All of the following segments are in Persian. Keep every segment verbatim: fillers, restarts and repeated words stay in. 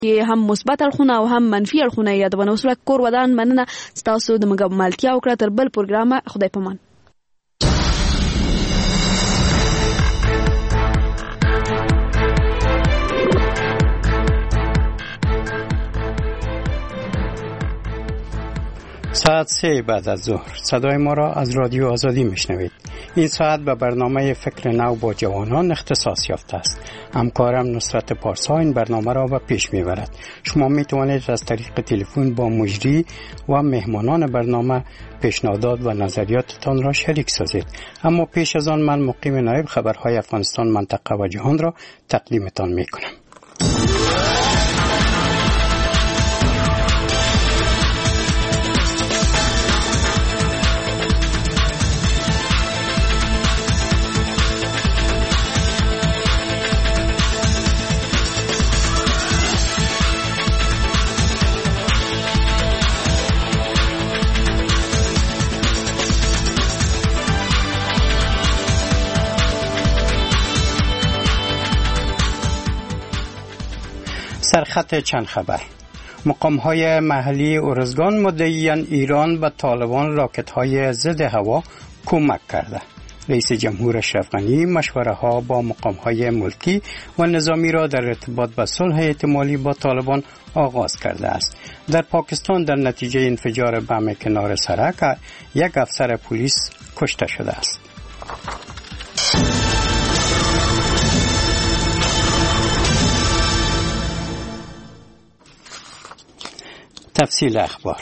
هم مثبت اړخونه او هم منفي اړخونه یادونه وسله. کور ودان مننه ستاسو د ملتیا وکړه. تر بل پروګرام خدای پامان. ساعت سه بعد از ظهر صدای ما را از رادیو آزادی میشنوید. این ساعت به برنامه فکر نو با جوانان اختصاص یافته است. همکارم نصرت پارسا این برنامه را به پیش میبرد. شما میتوانید از طریق تلفن با مجری و مهمانان برنامه پیشنهادات و نظریاتتان را شریک سازید. اما پیش از آن من مقیم نایب خبرهای افغانستان منطقه و جهان را تقدیمتان میکنم. سرخط چند خبر. مقام‌های محلی ارزگان مدعیان ایران به طالبان راکت‌های ضد هوا کمک کرده. رئیس جمهور اشرف غنی مشوره‌ها با مقام‌های ملکی و نظامی را در ارتباط به صلح احتمالی با طالبان آغاز کرده است. در پاکستان در نتیجه انفجار بم کنار سرک یک افسر پلیس کشته شده است. تفصیل اخبار.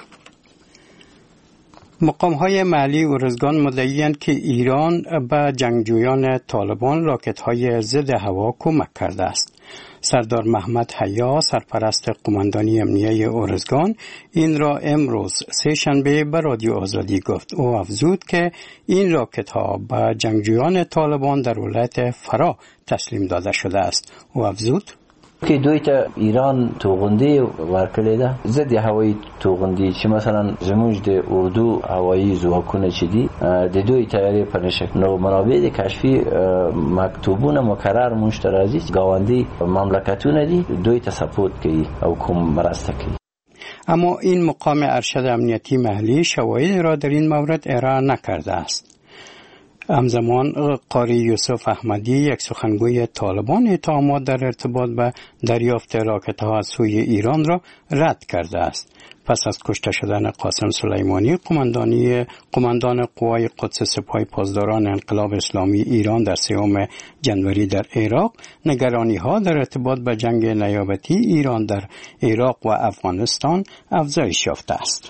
مقام‌های محلی ارزگان مدعی‌اند که ایران به جنگجویان طالبان راکت‌های ضد هوا کمک کرده است. سردار محمد حیا سرپرست قماندانی امنیه ارزگان این را امروز سه شنبه به رادیو آزادی گفت. او افزود که این راکت‌ها به جنگجویان طالبان در ولایت فرا تسلیم داده شده است. او افزود که دوی ته ایران توغندی ورکړی ده ضد هوایی توغندی چې مثلا زموږ د اردو هوایی ځواکونه چې دي د دوی تیاری په نشه نو منابع د کشفي مکتوبونه مکرر مشترازي گاوندی مملکتونه دي دوی ته سپورت کوي او کوم مرسته کوي. اما این مقام ارشد امنیتی محلی شواهد را در این مورد ارائه نکرده است. همزمان قاری یوسف احمدی یک سخنگوی طالبان اتهامات در ارتباط به دریافت راکت‌ها از سوی ایران را رد کرده است. پس از کشته شدن قاسم سلیمانی قماندانی قماندان قوای قدس سپاه پاسداران انقلاب اسلامی ایران در سوم جنوری در عراق، نگرانی‌ها در ارتباط به جنگ نیابتی ایران در عراق و افغانستان افزایش یافته است.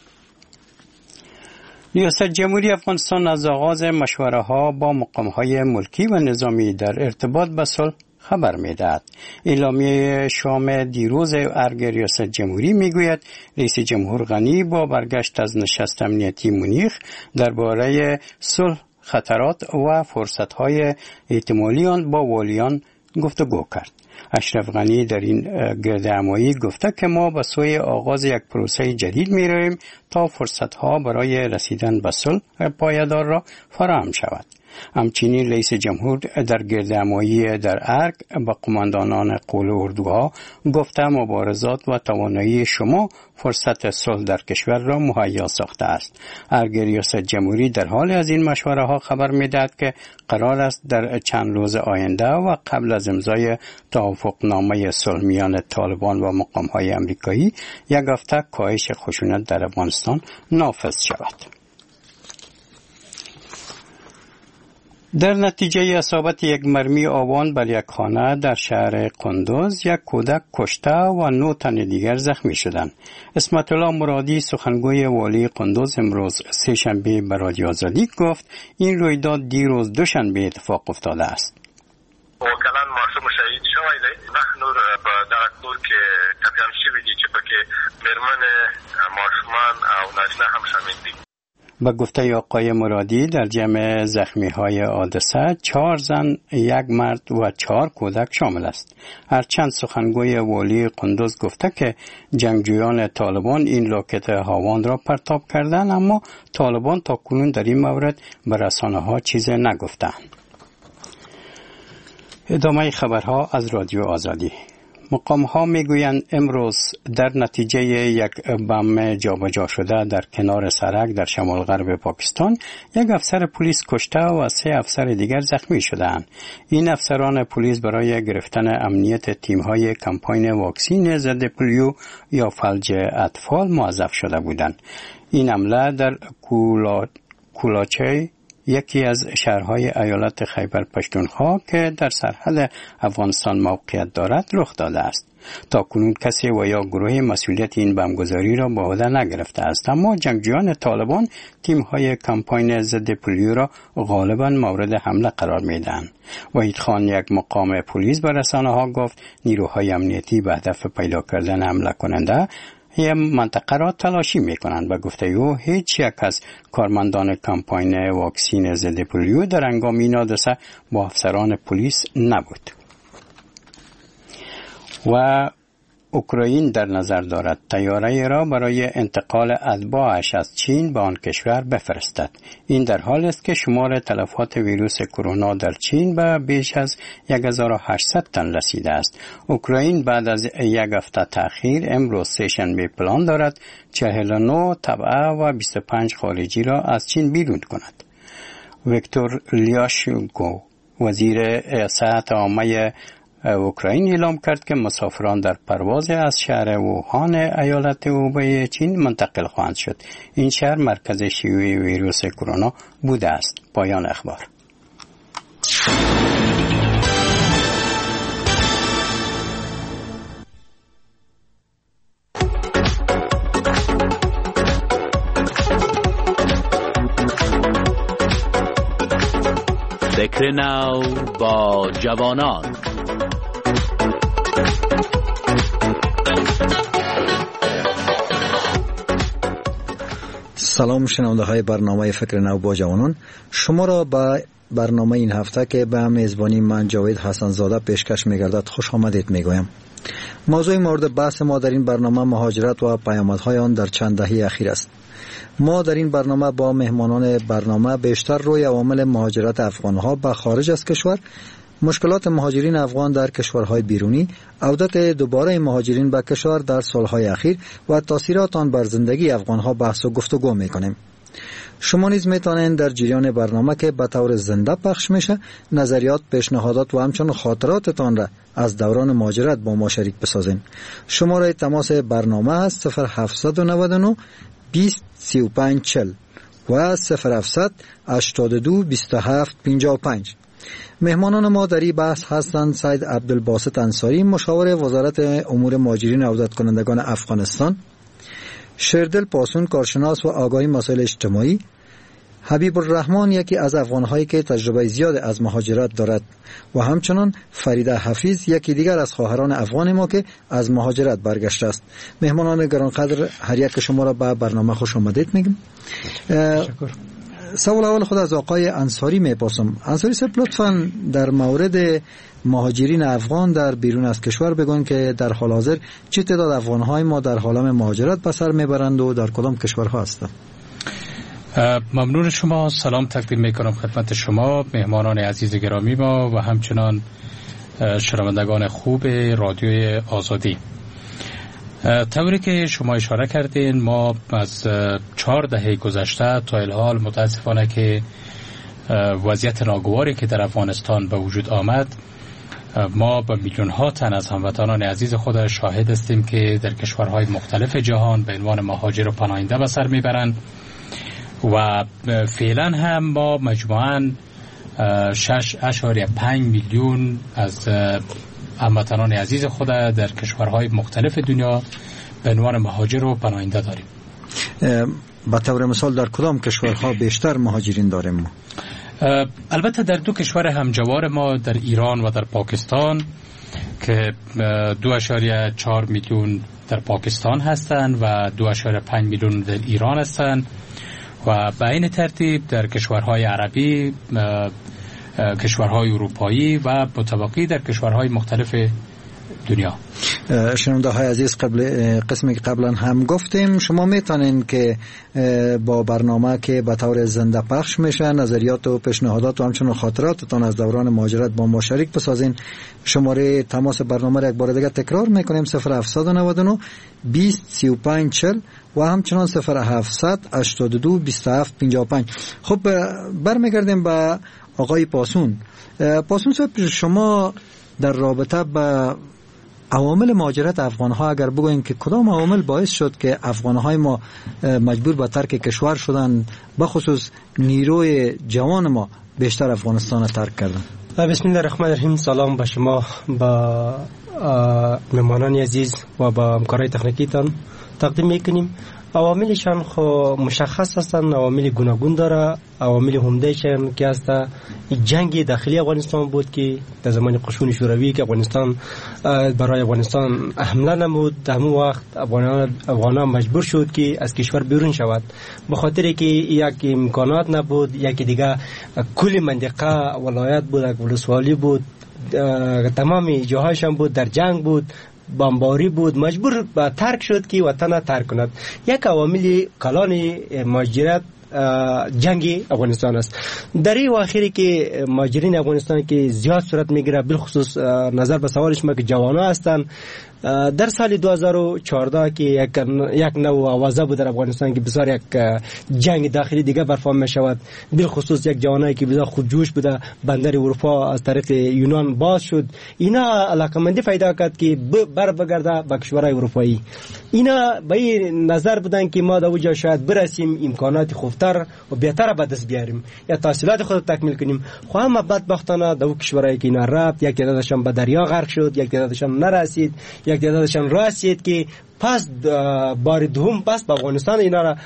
ریاست جمهوری افغانستان از آغاز مشوره‌ها با مقام‌های ملکی و نظامی در ارتباط به صلح خبر می‌دهد. اعلامیه شام دیروز ارگ ریاست جمهوری می‌گوید رئیس جمهور غنی با برگشت از نشست امنیتی مونیخ درباره صلح، خطرات و فرصت‌های احتمالی آن با والیان گفتگو کرد. اشرف غنی در این گردهمایی گفته که ما به سوی آغاز یک پروسه جدید می رویم تا فرصتها برای رسیدن به صلح پایدار را فراهم شود. همچنین رئیس جمهور در گردهمایی در ارگ به قماندانان قول اردوها گفته مبارزات و توانایی شما فرصت صلح در کشور را مهیا ساخته است. ارگ ریاست جمهوری در حال از این مشوره ها خبر می‌دهد که قرار است در چند روز آینده و قبل از امضای توافقنامه صلح میان طالبان و مقام‌های آمریکایی یک هفته کاهش خشونت در افغانستان نافذ شود. در نتیجه اصابت یک مرمی آوان بر یک خانه در شهر قندوز یک کودک کشته و نه تن دیگر زخمی شدند. اسمت الله مرادی سخنگوی والی قندوز امروز سه شنبه به رادیو آزادی گفت این رویداد دیروز دوشنبه اتفاق افتاده است. واقعا معصوم شهید شوی دی نحنور په دغه کور کې ټپیان شوي دي چې پکې میرمن ماشومان او نارینه هم شامل دي. با گفته آقای مرادی در جمع زخمی های حادثه چهار زن، یک مرد و چهار کودک شامل است. هرچند سخنگوی والی قندوز گفته که جنگجویان طالبان این راکت هاوان را پرتاب کردند، اما طالبان تا کنون در این مورد به رسانه ها چیزی نگفتند. ادامه خبرها از رادیو آزادی. مقام ها می گویند امروز در نتیجه یک بم جابجا شده در کنار سرک در شمال غرب پاکستان یک افسر پلیس کشته و سه افسر دیگر زخمی شدند. این افسران پلیس برای گرفتن امنیت تیم های کمپاین واکسین ضد پولیو یا فلج اطفال موظف شده بودند. این حمله در کولا... کولاچه یکی از شهرهای ایالت خیبر پشتونخوا که در سرحد افغانستان موقعیت دارد رخ داده است. تا کنون کسی و یا گروه مسئولیت این بمبگذاری را به عهده نگرفته است، اما جنگجویان طالبان تیم‌های کمپاین ضد پولیو را غالباً مورد حمله قرار می‌دهند. وحید خان، یک مقام پلیس، به رسانه‌ها گفت نیروهای امنیتی به هدف پیدا کردن حمله کننده یه منطقه را تلاشی میکنند. به گفته او هیچ یک از کارمندان کمپاین واکسین ضد پولیو در هنگام این حادثه با افسران پلیس نبود. و اوکراین در نظر دارد طیاره را برای انتقال اتباعش از چین به آن کشور بفرستد. این در حال است که شمار تلفات ویروس کرونا در چین به بیش از هزار و هشتصد تن رسیده است. اوکراین بعد از یک هفته تأخیر امروز سه‌شنبه پلان دارد چهل و نه تبعه و بیست و پنج خارجی را از چین بیرون کند. ویکتور لیاشنکو، وزیر صحت عامه اوکراین، اعلام کرد که مسافران در پرواز از شهر ووهان ایالت هوبی چین منتقل خواهند شد. این شهر مرکز شیوع ویروس کرونا بوده است. پایان اخبار. فکر نو با جوانان. سلام شنونده های برنامه فکر نو با جوانان، شما را به برنامه این هفته که به میزبانی من جاوید حسن زاده پیشکش می‌گردد خوش آمدید میگویم. موضوع مورد بحث ما در این برنامه مهاجرت و پیامدهای آن در چند دهه اخیر است. ما در این برنامه با مهمانان برنامه بیشتر روی عوامل مهاجرت افغانها به خارج از کشور، مشکلات مهاجرین افغان در کشورهای بیرونی، عودت دوباره مهاجرین به کشور در سالهای اخیر و تاثیرات آن بر زندگی افغانها بحث و گفتگو میکنیم. شما نیز میتونید در جریان برنامه که به طور زنده پخش میشه نظریات، پیشنهادات و همچنین خاطراتتان را از دوران مهاجرت با ما شریک بسازین. شماره تماس برنامه است صفر هفت نه نه بیست سی و پنج چهل و صفر هفت هشتاد و دو بیست و هفت پنجاه و پنج. مهمانان ما در این بحث هستند سید عبدالباسط انصاری، مشاور وزارت امور مهاجرین و عودت کنندگان افغانستان، شیردل پاسون، کارشناس و آگاهی مسائل اجتماعی، حبیب الرحمن، یکی از افغانهایی که تجربه زیاد از مهاجرت دارد، و همچنان فریده حفیظ، یکی دیگر از خواهران افغان ما که از مهاجرت برگشته است. مهمانان گرانقدر، هر یک شما را به برنامه خوش آمدید میگم. تشکر. سوال اول خود از آقای انصاری میپرسم. انصاری صاحب، لطفاً در مورد مهاجرین افغان در بیرون از کشور بگوین که در حال حاضر چه تعداد افغانهای ما در حالم مهاجرت به سر میبرند و در کدام کشورها هستند؟ ممنون شما. سلام تقدیم میکنم خدمت شما مهمانان عزیز گرامی ما و همچنان شنوندگان خوب رادیوی آزادی. طوری که شما اشاره کردین، ما از چهار دهه گذشته تا الحال متاسفانه که وضعیت ناگواری که در افغانستان به وجود آمد، ما به میلیون ها تن از هموطنان عزیز خود شاهد هستیم که در کشورهای مختلف جهان به عنوان مهاجر و پناهنده به سر میبرند و فعلا هم ما مجموعاً شش اشاریه پنج میلیون از هموطنان عزیز خود در کشورهای مختلف دنیا به عنوان مهاجر و پناهنده داریم. به طور مثال در کدام کشورها بیشتر مهاجرین داریم ما؟ البته در دو کشور همجوار ما، در ایران و در پاکستان، که دو اشاریه چهار میلیون در پاکستان هستند و دو اشاریه پنج میلیون در ایران هستند، و به این ترتیب در کشورهای عربی، کشورهای اروپایی و متوقی در کشورهای مختلف دنیا. شنونده های عزیز، قبل قسمی که قبلا هم گفتیم شما میتونین که با برنامه که به طور زنده پخش میشه نظریات و پیشنهادات و همچنین خاطراتتان از دوران مهاجرت با ما شریک بسازین. شماره تماس برنامه را یک بار دیگه تکرار میکنیم: صفر هفت نه نه بیست سی و پنج چهل و همچنان صفر هفت هشتاد و دو بیست و هفت پنجاه و پنج. خب برمیگردیم به آقای پاسون. پاسون صاحب، شما در رابطه با عوامل مهاجرت افغان‌ها اگر بگوین که کدام عوامل باعث شد که افغان‌های ما مجبور به ترک کشور شدن، بخصوص نیروی جوان ما بیشتر افغانستان را ترک کردن؟ بسم الله الرحمن الرحیم. سلام به شما، با مهمانان عزیز و با همکارای تکنیکیتان تقدیم میکنیم. عواملشان خو مشخص هستند، عوامل گوناگون داره. عوامل عمدهشان که است جنگ داخلی افغانستان بود که در زمان قشون شوروی که افغانستان برای افغانستان حمله نمود، در همون وقت افغانان افغانان مجبور شد که از کشور بیرون شود، به خاطر که یک امکانات نبود، یک دیگه کل منطقه ولایت بود، یک ولسوالی بود، تمام جاهایشان بود در جنگ بود، بمباری بود، مجبور به ترک شد که وطن ترک کند. یک عوامل کلان مهاجرت جنگ افغانستان است. در این واخیری که مهاجرین افغانستان که زیاد صورت میگیره، بالخصوص نظر به سوال شما که جوانان هستند، در سال دو هزار و چهارده که یک یک نوع آوازه بود در افغانستان که بسیار یک جنگ داخلی دیگه برپا می شود، بالخصوص یک جوانایی که بسیار خودجوش بوده، بندر اروپا از طریق یونان باز شد، اینا علاقمندی پیدا کرد که بر بگرده به کشورهای اروپایی. اینا به این نظر بودن که ما در اونجا شاید برسیم، امکانات خوبتر و بهتر به دست بیاریم یا تحصیلات خود تکمیل کنیم. خو اما بدبختانه در کشورهایی که اینا رفت، یک تعدادشان به دریا غرق شد، یک تعدادشان نرسید، یک تعدادشان رسید که پس بار دوم پس به افغانستان اینا را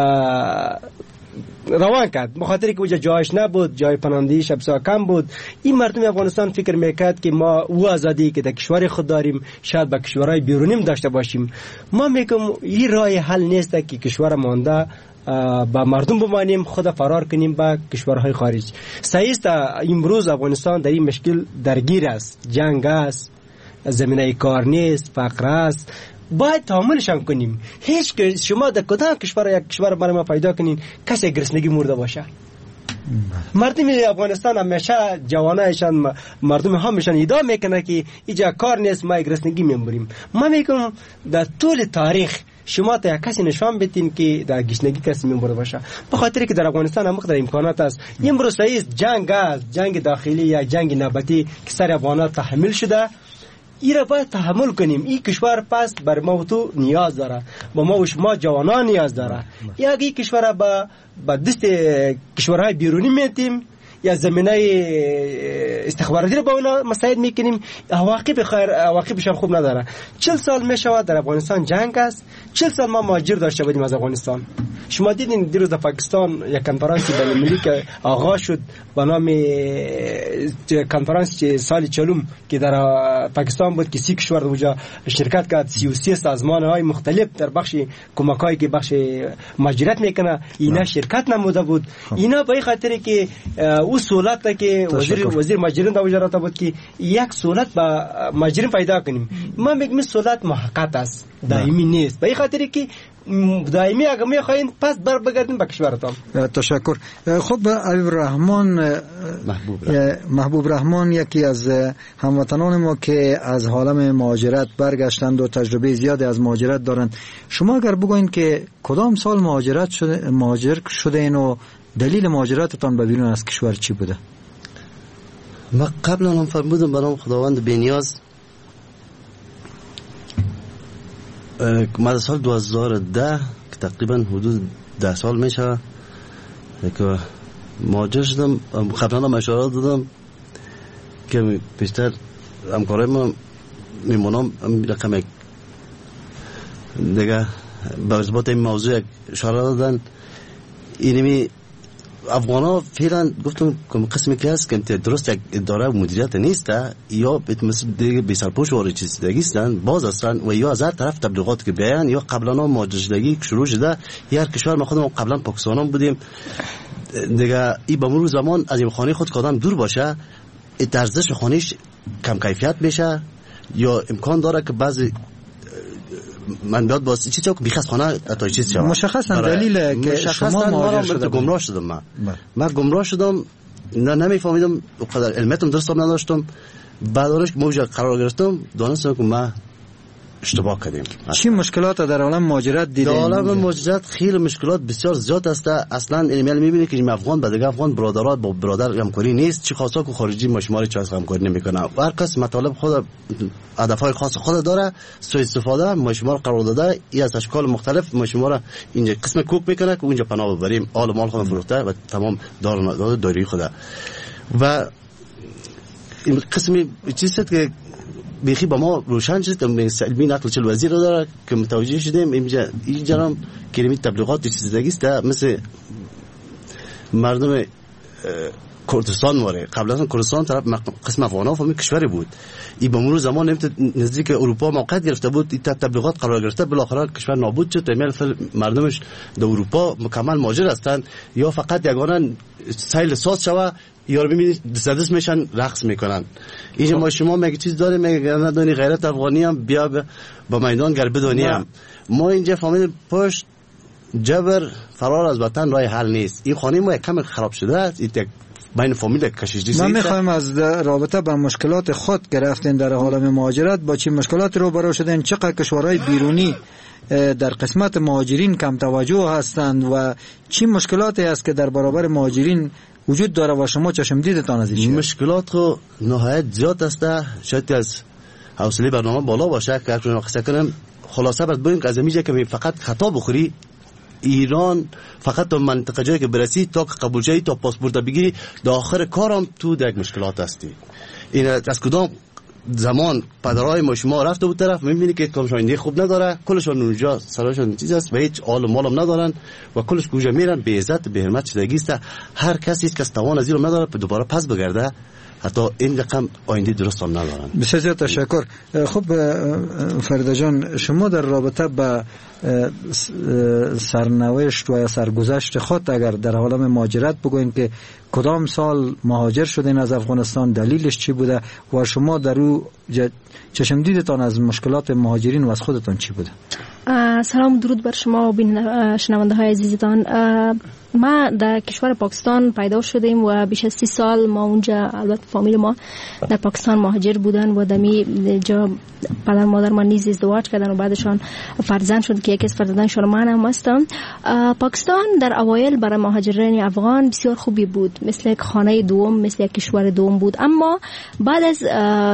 روان کرد، به خاطر که اونجا جایش نبود، جای پناهندگیش بسیار کم بود. این مردم افغانستان فکر میکرد که ما او آزادی که در کشور خود داریم شاید به کشورهای بیرونیم داشته باشیم. ما میگم این راه حل نیست که کشور مانده با مردم بمانیم، خود فرار کنیم به کشورهای خارج. صحیح است امروز افغانستان در این مشکل درگیر است، جنگ است، زمینه کار نیست، فقر است، باید تعاملشان کنیم. هیچ که شما در کدام کشور یک کشور برای ما پیدا کنین کسی گرسنگی مرده باشه. مردم افغانستان همیشه جوانایشان مردم همیشان ادعا میکنه که اینجا کار نیست، ما گرسنگی میموریم. ما میگم در طول تاریخ شما تا یک کسی نشان بدین که در گشنگی کسی میمورده باشه، به خاطر که در افغانستان هم مقدار امکانات است. امروز رئیس جنگ است، جنگ داخلی یا جنگ نباتی که سر افغانات تحمل شده، این را باید تحمل کنیم. این کشور پس بر ما و تو نیاز داره، با ما و شما جوانان نیاز داره. یا اگه این کشور با با دست کشورهای بیرونی میتیم یا زمینه استخباراتی رو با اونا مساعد میکنیم، عواقب خیر عواقبشان خوب نداره. چهل سال میشود در افغانستان جنگ است، چهل سال ما مهاجر داشته بودیم از افغانستان. شما دیدین دیروز در پاکستان یک کنفرانس بین‌المللی که آغاز شد به نام کنفرانس سال چهلم که در پاکستان بود که سی کشور اونجا شرکت کرد، سی و سه سازمان‌های مختلف در بخش کمک‌هایی که بخش مهاجرت میکنه اینا شرکت نموده بود. اینا به خاطر که او سہولت که وزیر وزیر مهاجرین در وزارت بود که یک سہولت با مهاجرین پیدا کنیم. ما میگیم سہولت محقق است، دائمی نیست. به خاطر که دائمی اگه میخواین پس بر بگردین به کشورتان. تشکر. خب حبیب رحمان محبوب رحمان. محبوب رحمان یکی از هموطنان ما که از عالم مهاجرت برگشتند و تجربه زیادی از مهاجرت دارند، شما اگر بگوین که کدام سال مهاجرت شده مهاجر شدین و دلیل مهاجرتتان به بیرون از کشور چی بوده؟ ما قبلا هم فرمودم برام خداوند بی‌نیاز، ما در سال دو هزار و ده که تقریبا حدود ده سال میشه که مهاجر شدم. قبلا هم اشاره دادم که بیشتر همکارای ما میمونم رقم یک دیگه به ارتباط این موضوع اشاره دادن. اینمی افغانا فعلا گفتم که قسمی که هست که درست یک اداره و مدیریت نیست یا مثل دیگه بی سرپوش و چیز دیگه هستن، باز هستن و یا از هر طرف تبلیغات که بیان یا قبلا مهاجر شدگی شروع شده. هر کشور ما خودمون قبلا پاکستان بودیم دیگه، این به مرور زمان از این خانه خود کدام دور باشه ارزش خانهش کم کیفیت میشه، یا امکان داره که بعضی منبعات واسه چی چه بیخ از خانه اتای چیز شود. مشخصا دلیل که شما مهاجر شده گمراه شدم. من من گمراه شدم، نه نمیفهمیدم، اونقدر علمتم درست نداشتم. بعدش موجه قرار گرفتم، دانستم که من اشتباه کردیم. چی مشکلات در عالم مهاجرت دیدید؟ در عالم مهاجرت خیلی مشکلات بسیار زیاد است. اصلا ایمیل میبینید که این افغان با دیگه افغان برادرات با برادر همکاری نیست. چی خاصا که خارجی مشماری چه همکاری نمیکنه. هر کس مطالب خود هدفهای خاص خود داره، سوء استفاده مشمار قرار داده. این از اشکال مختلف مشمار اینجا قسم کوک میکنه که اونجا پناه ببریم، آل مال خود فروخته و تمام دار داری خود. و این قسمی چیزی که بیخی با ما روشن شد. سلمی نقل چل وزیر داره که متوجه شدیم اینجا اینجا هم کلمه تبلیغات چیزی است، مثل مردم کردستان واره. قبل از اون کردستان طرف قسم افغان‌ها فهمی کشوری بود. این به مرور زمان نزدیک اروپا موقعیت گرفته بود، این تبلیغات قرار گرفته، بالاخره کشور نابود شد. تمام مردمش در اروپا مکمل مهاجر هستند یا فقط یگانه سیل ساز شوه یا رو ببینید دست دست میشن رقص میکنن. اینجا ما شما میگه چیز داره، میگه ندونی غیرت افغانی هم بیا با میدان گر بدونی هم. ما اینجا فهمیدیم پشت جبر فرار از وطن راه حل نیست. این خانه ما یک کم خراب شده است. این بین فامیل کشیدگی ما میخوایم از رابطه با مشکلات خود گرفتین در عالم مهاجرت با چه مشکلات روبرو شدین، چقدر کشورهای بیرونی در قسمت مهاجرین کم توجه هستند و چه مشکلاتی است که در برابر مهاجرین وجود داره و شما چشم دیدتان از این مشکلات خو نهایت زیاد است. شاید از حوصله برنامه بالا باشه که اگر ناقصه کنم خلاصه باید بگیم که از اینجا که فقط خطا بخوری ایران فقط تا منطقه جایی که برسی تا که قبول شدی تا پاسپورت بگیری تا آخر کارم تو در مشکلات هستی. این از کدام زمان پدرای ما شما رفته بود طرف میبینی که کامشاینده خوب نداره، کلشون اونجا سراشون چیز است و هیچ آل و مالم ندارن و کلش کجا میرن به عزت به حرمت شدگی است. هر کسی که توان از این نداره دوباره پس بگرده، حتی این رقم آینده درست هم ندارن. بسیار تشکر. خب فرید جان، شما در رابطه با سرنوشت و یا سرگذشت خود اگر در عالم مهاجرت بگوین که کدام سال مهاجر شدین از افغانستان، دلیلش چی بوده و شما در او چشم دیدتان از مشکلات مهاجرین و از خودتان چی بوده؟ سلام درود بر شما و شنونده های عزیزتان. ما در کشور پاکستان پیدا شدیم و بیش از سی سال ما اونجا، البته فامیل ما در پاکستان مهاجر بودن و دمی جا پدر مادر ما نیز ازدواج کردن و بعدشان فرزند شد که یکی از فرزندانشان من هم هستم. پاکستان در اوایل برای مهاجرین افغان بسیار خوبی بود، مثل یک خانه دوم، مثل یک کشور دوم بود. اما بعد از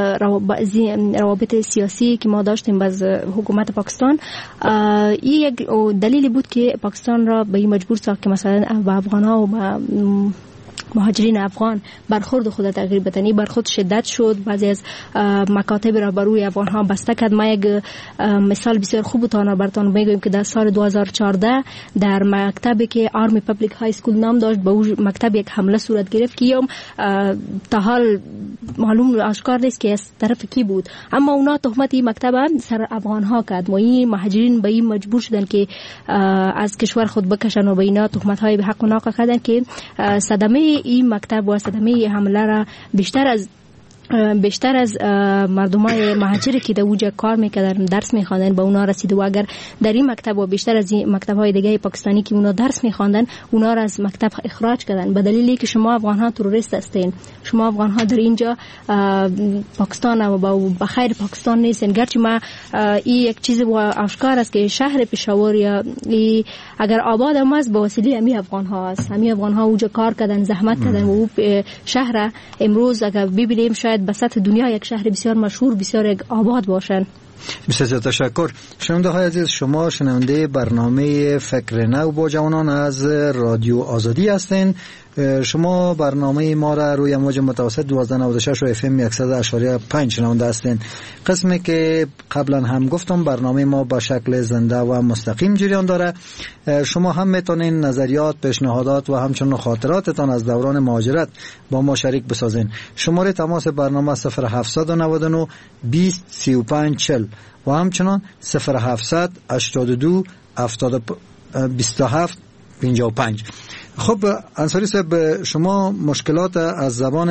روابط سیاسی که ما داشتیم باز حکومت پاکستان، این یک دلیلی بود که پاکستان را به این مجبور ساخت که مثلا با افغان‌ها و با مهاجرین افغان برخورد خود تغییر بدنی برخورد شدت شد. بعضی از مکاتب را بر روی افغان ها بسته کرد. ما یک مثال بسیار خوب تان براتون میگم که در سال دو هزار و چهارده در مکتبی که آرمی پبلیک های اسکول نام داشت به اون مکتب یک حمله صورت گرفت که یوم تا حال معلوم آشکار نیست که از طرف کی بود، اما اونا تهمت این مکتب سر افغان ها کرد و این مهاجرین به این مجبور شدن که از کشور خود بکشن و به اینا تهمت های به حق و ناقه کردن که صدمه این مکتب و صدمه حمله را بیشتر از بیشتر از مردمای مهاجری که در اونجا کار میکردن درس میخواندن به اونا رسید و اگر در این مکتب و بیشتر از این مکتب‌های دیگه پاکستانی که اونا درس میخواندن اونا را از مکتب اخراج کردن به دلیلی که شما افغان‌ها تروریست هستین، شما افغان‌ها در اینجا پاکستان و با بخیر پاکستان نیستین. گرچه ما این یک چیز آشکار است که شهر پشاور یا اگر آباد هم است به وسیله امی افغان‌ها است، امی افغان‌ها اونجا کار کردن، زحمت کردن و شهر امروز اگر ببینیم شاید به سطح دنیا یک شهر بسیار مشهور بسیار یک آباد باشن. بسیار تشکر. شنونده های عزیز، شما شنونده برنامه فکر نو با جوانان از رادیو آزادی هستین. شما برنامه ما را روی موج متوسط دوازده نود و شش و اف ام صد اشاریه پنج شنونده هستین. قسمی که قبلا هم گفتم برنامه ما با شکل زنده و مستقیم جریان داره. شما هم میتونین نظریات، پیشنهادات و همچنین خاطراتتان از دوران مهاجرت با ما شریک بسازین. شماره تماس برنامه صفر هفتصد و نود و نه بیست سی و پنج چهل و همچنین صفر هفتصد هشتاد و دو هفتاد بیست و هفت پنجاه و پنج. خب انصاری صاحب، شما مشکلات از زبان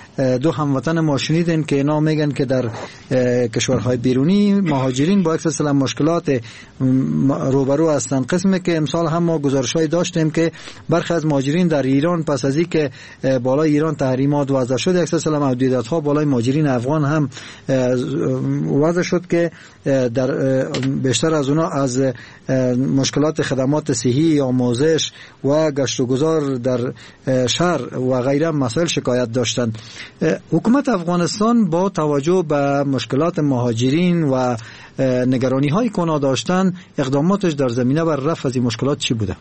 دو هموطن ما شنیدین که اینا میگن که در کشورهای بیرونی مهاجرین با اکثر مشکلات روبرو هستند. قسمی که امسال هم ما گزارش‌های داشتیم که برخی از مهاجرین در ایران پس از اینکه بالای ایران تحریمات وضع شد، اکثر محدودیت‌ها بالای مهاجرین افغان هم وضع شد که در بیشتر از اونا از مشکلات خدمات صحی، آموزش و گشت و گذار در شهر و غیره مسائل شکایت داشتند. حکومت افغانستان با توجه به مشکلات مهاجرین و نگرانی های که اونا داشتن، اقداماتش در زمینه بر رفع از این مشکلات چی بوده؟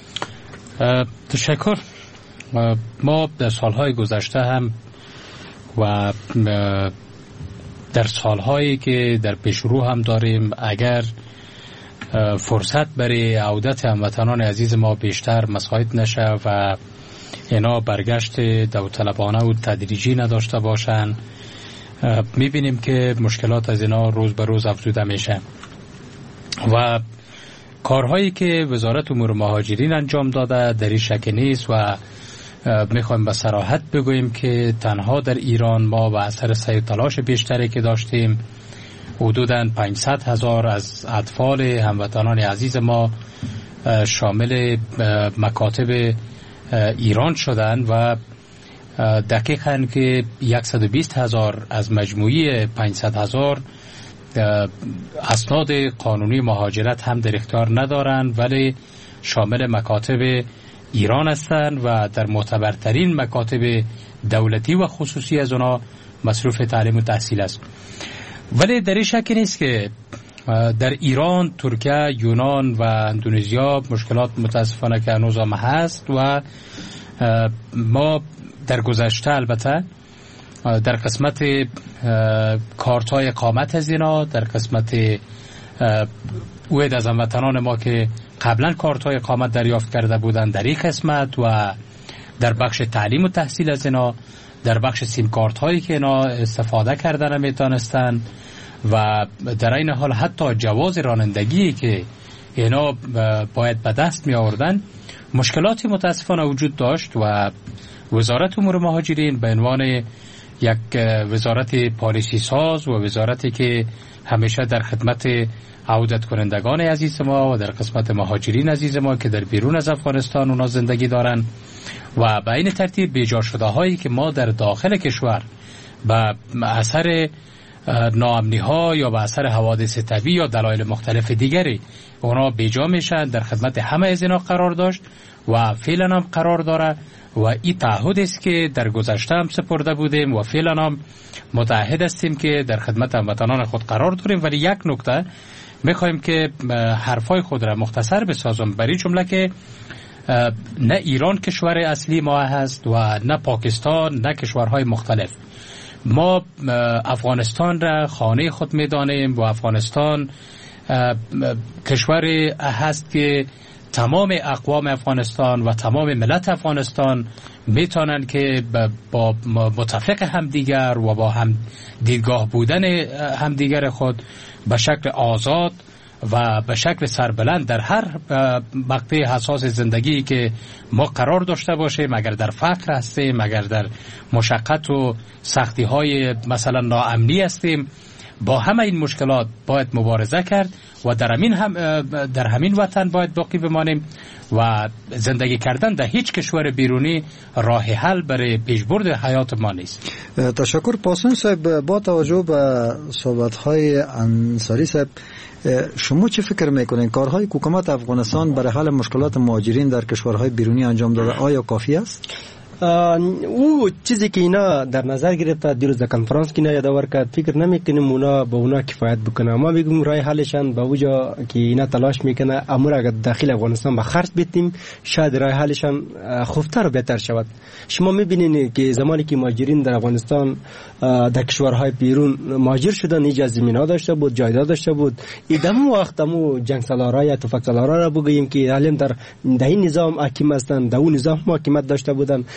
تشکر. ما در سالهای گذشته هم و در سالهایی که در پیش رو هم داریم، اگر فرصت برای عودت هموطنان عزیز ما بیشتر مساعد نشه و اینا برگشت داوطلبانه و تدریجی نداشته باشن، میبینیم که مشکلات از اینا روز به روز افزوده میشه. و کارهایی که وزارت امور مهاجرین انجام داده در این شک نیست و میخوایم به صراحت بگوییم که تنها در ایران ما به اثر سعی تلاش بیشتری که داشتیم، حدوداً پانصد هزار از اطفال هموطنان عزیز ما شامل مکاتب ایران شدند و دقیقاً که صد و بیست هزار از مجموعی پانصد هزار اسناد قانونی مهاجرت هم در اختیار ندارند، ولی شامل مکاتب ایران هستند و در معتبرترین مکاتب دولتی و خصوصی از اونا مصروف تعلیم و تحصیل است. ولی در این شک نیست که در ایران، ترکیه، یونان و اندونزیا مشکلات متاسفانه که هنوز هم هست و ما در گذشته البته در قسمت کارت‌های اقامت از اینا، در قسمت اوید از هموطنان ما که قبلا کارت‌های اقامت دریافت کرده بودند در این قسمت و در بخش تعلیم و تحصیل از اینا، در بخش سیم کارت هایی که اینا استفاده کردن نمیتونستن و در این حال حتی جواز رانندگی که اینا باید به دست می آوردن، مشکلاتی متاسفانه وجود داشت و وزارت امور مهاجرین به عنوان یک وزارت پالیسی ساز و وزارتی که همیشه در خدمت عودت کنندگان عزیز ما و در قسمت مهاجرین عزیز ما که در بیرون از افغانستان اونا زندگی دارن و به این ترتیب بیجا شده هایی که ما در داخل کشور به اثر ناامنی ها یا به اثر حوادث طبیعی یا دلایل مختلف دیگری اونا بیجا میشن، در خدمت همه از اینا قرار داشت و فعلا هم قرار داره و این تعهد است که در گذشته هم سپرده بودیم و فعلا هم متعهد هستیم که در خدمت هموطنان خود قرار داریم. ولی یک نکته میخوایم که حرفای خود را مختصر بسازم، برای جمله که نه ایران کشور اصلی ما هست و نه پاکستان نه کشورهای مختلف. ما افغانستان را خانه خود میدانیم و افغانستان کشور هست که تمام اقوام افغانستان و تمام ملت افغانستان میتونن که با متفق همدیگر و با هم دیدگاه بودن همدیگر خود به شکل آزاد و به شکل سربلند در هر مقطع حساس زندگی که ما قرار داشته باشیم، اگر در فقر هستیم، اگر در مشقت و سختی های مثلا ناامنی هستیم، با همه این مشکلات باید مبارزه کرد و در همین هم در همین وطن باید باقی بمانیم و زندگی کردن در هیچ کشور بیرونی راه حل برای پیشبرد حیات ما نیست. تشکر پاسون صاحب. با توجه به صحبت‌های انصاری صاحب، شما چه فکر میکنین کارهای حکومت افغانستان برای حل مشکلات مهاجرین در کشورهای بیرونی انجام داده آیا کافی است؟ او چیزی که اینا در نظر گرفته دیروز در کنفرانس که اینا یادآور کرد، فکر نمیکنیم اونا به اونا کفایت بکنه. ما میگیم راه حلشان با وجا که اینا تلاش میکنه امور اگر داخل افغانستان به خرج بدیم شاید راه حلشان خوبتر و بهتر شود. شما میبینید که زمانی که مهاجرین در افغانستان در کشورهای بیرون مهاجر شدن، ایجاد زمین‌ها داشته بود، جایداد داشته بود، ایدم وقت مو جنگ سالارا یا توفک سالارا را بگوییم که حالم در این نظام حاکم هستند، در اون نظام حاکمیت داشته بودند،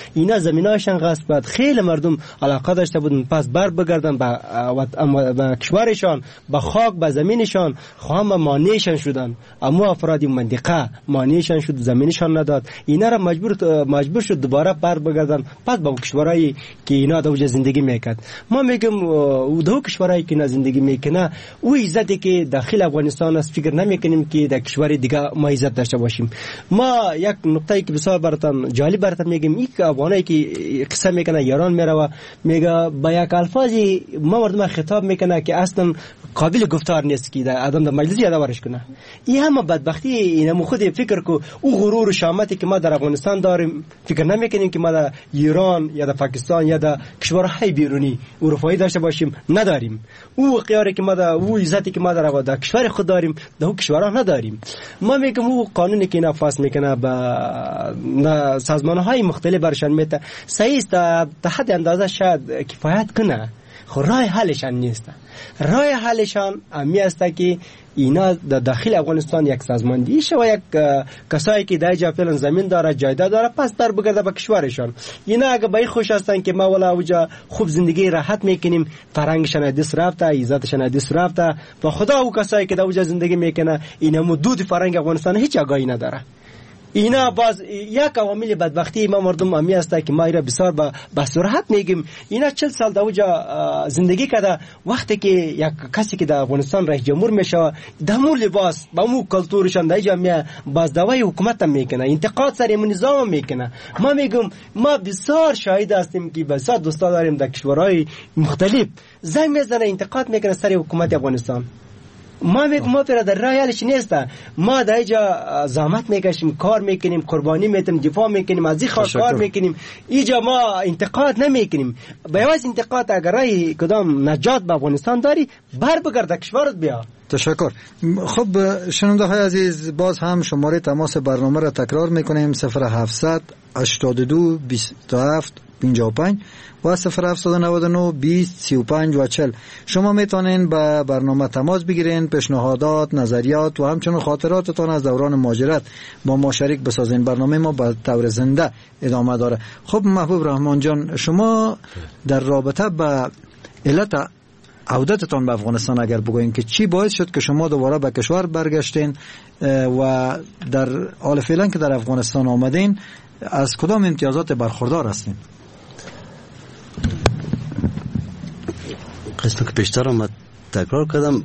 اینا زمیناشان غصب بود. خیلی مردم علاقه داشته بودن پس بر بگردن به به کشورشان، به خاک، به زمینشان، خواهم مانعشان شدن. اما افرادی منطقه مانعشان شد، زمینشان نداد. اینا را مجبور مجبور شد دوباره بر بگردن پس به کشورهایی که اینا دوجه زندگی میکرد. ما میگم دو کشورهایی که اینا زندگی میکنه او عزتی که داخل افغانستان است فکر نمیکنیم که در کشور دیگه ما عزت داشته باشیم. ما یک نقطه‌ای که بسیار براتون جالب براتون میگم، این که افغانایی که قصه میکنه ایران میره و میگه با یک الفاظی ما مردم خطاب میکنه که اصلا قابل گفتار نیست که در آدم در مجلس یادآورش کنه. این هم بدبختی اینم خود فکر کو او غرور و شامتی که ما در افغانستان داریم فکر نمیکنیم که ما در ایران یا در پاکستان یا در کشورهای بیرونی اروپایی داشته باشیم، نداریم. او قیاری که ما در او عزتی که ما در در کشور خود داریم در او کشورها نداریم. ما میگم او قانونی که نفاذ میکنه با سازمان‌های مختلف برشان میته صحیح است، تا حد اندازه شاید کفایت کنه، خب راه حلشان نیست. راه حلشان امی است که اینا در داخل افغانستان یک سازماندهی شه و یک کسایی که در جا فعلا زمین داره، جایداد داره، پس بر بگرده به کشورشان. اینا اگه به خوش هستن که ما ولا اوجا خوب زندگی راحت میکنیم، فرهنگشان دست رفته، عزتشان دست رفته، و خدا او کسایی که در اوجا زندگی میکنه اینا مدود فرهنگ افغانستان هیچ آگاهی نداره. اینا باز یک عوامل بدبختی ما مردم امی است که ما ایرا بسیار با بصراحت میگیم. اینا چهل سال در اوجا زندگی کرده، وقتی که یک کسی که در افغانستان رئیس جمهور میشه دمو لباس با مو کلتورشان در جامعه باز دوای حکومت هم میکنه، انتقاد سر این نظام میکنه. ما میگم ما بسیار شاهد هستیم که بسیار دوستا داریم در کشورهای مختلف زنگ میزنه انتقاد میکنه سر حکومت افغانستان. ما میگم ما پر در راه حلش نیست. ما در اینجا زحمت میکشیم، کار میکنیم، قربانی میتیم، دفاع میکنیم، از این کار میکنیم. اینجا ما انتقاد نمیکنیم. به واسه انتقاد اگر راه کدام نجات به افغانستان داری بر بگرد کشورت بیا. تشکر. خب شنونده های عزیز، باز هم شماره تماس برنامه را تکرار میکنیم: صفر هفتصد هشتاد و دو بیست و هفت پنجاه و پنج و صفر هفتصد و نود و نه بیست سی و پنج و چهل. شما میتونین به برنامه تماس بگیرین، پیشنهادات، نظریات و همچنین خاطراتتان از دوران مهاجرت با ما شریک بسازین. برنامه ما به طور زنده ادامه داره. خب محبوب رحمان جان، شما در رابطه با علت عودتتان به افغانستان اگر بگوین که چی باعث شد که شما دوباره به کشور برگشتین و در حال فعلا که در افغانستان آمدین از کدام امتیازات برخوردار هستین؟ قسمت که پیشتر هم تکرار کردم،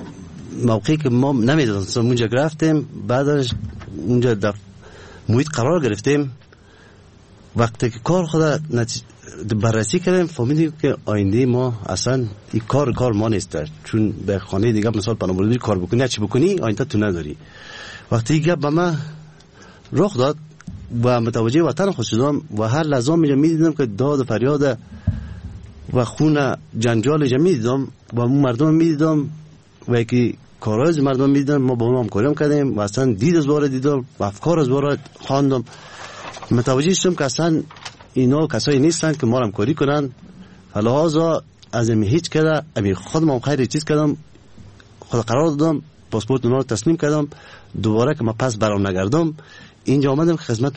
موقعی که ما نمیدونستم اونجا گرفتیم، بعدش اونجا در محیط قرار گرفتیم، وقتی که کار خدا بررسی کردیم فهمیدیم که آینده ما اصلا این کار کار ما نیست. چون به خانه دیگه مثال پناهجویی کار بکنی چی بکنی آینده تو نداری. وقتی که به من رخ داد و متوجه وطن خود شدم و هر لحظه میدیدم که داد و فریاد و خون جنجال جمعی دیدم و اون مردم میدیدم و یکی کارهای مردم میدیدم. ما با اونها همکاری کردیم و اصلا دید از باره دیدم و افکار از باره خواندم. متوجه شدم که اصلا اینا کسایی نیستن که ما همکاری کنن. لحاظا از این هیچ کده امی خودم هم خیلی چیز کردم، خود قرار دادم، پاسپورت اونا رو تسلیم کردم. دوباره که ما پس برام نگردم اینجا آمدم که خدمت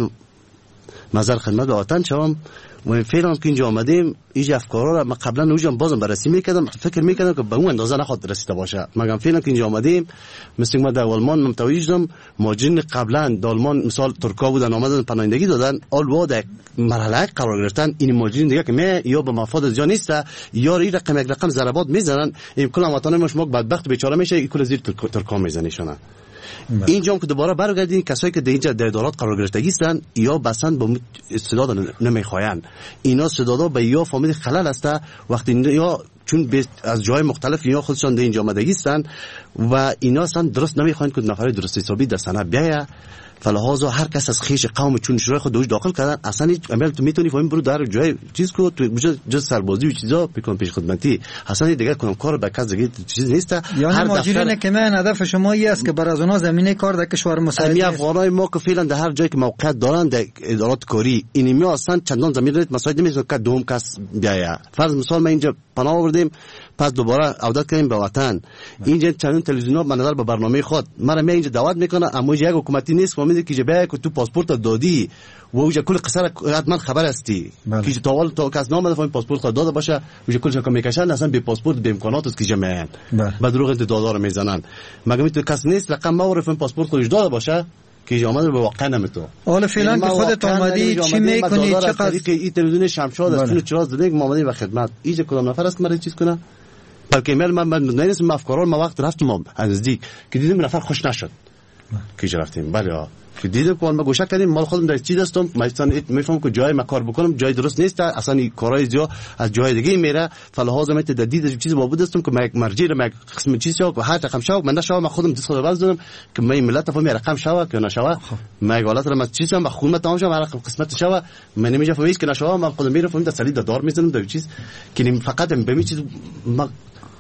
مزار خدمت به وطن شوم و فعلا که اینجا آمدیم اینجا افکارا رو من قبلا اونجا بازم بررسی میکردم، فکر میکردم که به اون اندازه نخواد رسیده باشه. مگم فعلا که اینجا آمدیم مثل ما در آلمان متوجه شدم ماجرین قبلا در آلمان مثال ترکا بودن آمدن پناهندگی دادن، آلوا در مرحله قرار گرفتن. این ماجرین دیگه که می یا به مفاد جا نیست یا این رقم یک رقم ضربات میزنن، این کلا وطن ما شما بدبخت بیچاره میشه، این کل زیر ترکا میزنیشون. اینجا هم که دوباره برگردین کسایی که در اینجا در ادارات قرار گرفتگی هستن یا بسند با استعداد نمیخواین، اینا استعدادا به یا فامیل خلل هسته وقتی یا چون از جای مختلف یا خودشان در اینجا آمدگی هستن و اینا اصلا درست نمیخواین که نفر درست حسابی در سنه بیایه. فلهذا هر کس از خیش قوم چون شورای خود دوش داخل کردن اصلا عمل تو میتونی فهمی برو در جای چیز کو تو جز سربازی و چیزا بکن پیش خدمتی اصلا دیگه کنم کار به کس دیگه چیز نیست. هر ماجرا که من هدف شما ای است که بر از اونها زمینه کار در کشور مساعده افغانای ما که فعلا در هر جایی که موقعیت دارن در ادارات کاری اینمی اصلا چندان زمین مساعده نمیشه که دوم کس بیایه. فرض مثال من اینجا پناه آوردیم بودیم، پس دوباره عودت کردیم به وطن. اینجا چند تلویزیون‌ها به نظر به برنامه خود مرا می اینجا دعوت میکنه، اما یک حکومتی نیست که میگه که بیا که تو پاسپورت دادی و اوج کل قصه را حتما خبر هستی که تا اول تا کس نام دفعه پاسپورت خود داده باشه، اوج کلش که میکشن اصلا به پاسپورت به امکانات است که جمعن بعد دروغ دادار میزنن. مگه میتونه کس نیست رقم ما رو پاسپورت خودش داده باشه که جامعه به واقع نمیتو. حالا فعلا که خودت اومدی چی میکنی؟ چقدر که این تلویزیون شمشاد است چون چراغ زده ما اومدیم و خدمت ایجا کدام نفر است مرا چیز کنه؟ بلکه من من نمیدونم افکارال ما وقت رفتم از نزدیک که دیدم نفر خوش نشد که رفتیم. بله که دیدم که ما گوشه کردیم مال خودم در چیز هستم، مثلا میفهمم که جای ما کار بکنم جای درست نیست، اصلا این کارهای زیاد از جای دیگه میره، فلحاظ من تدید چیز بابود هستم که ما مرجع ما قسم چیز شو که هر رقم شو من نشو ما خودم دست باز دادم که ما ملت فهمی رقم شو که نشو ما حالت را ما چیزم با خودم تمام شو رقم قسمت شو من نمیشه فهمیش که نشو ما خودم میرم فهمید سلید دار میزنم در چیز که فقط به می چیز ما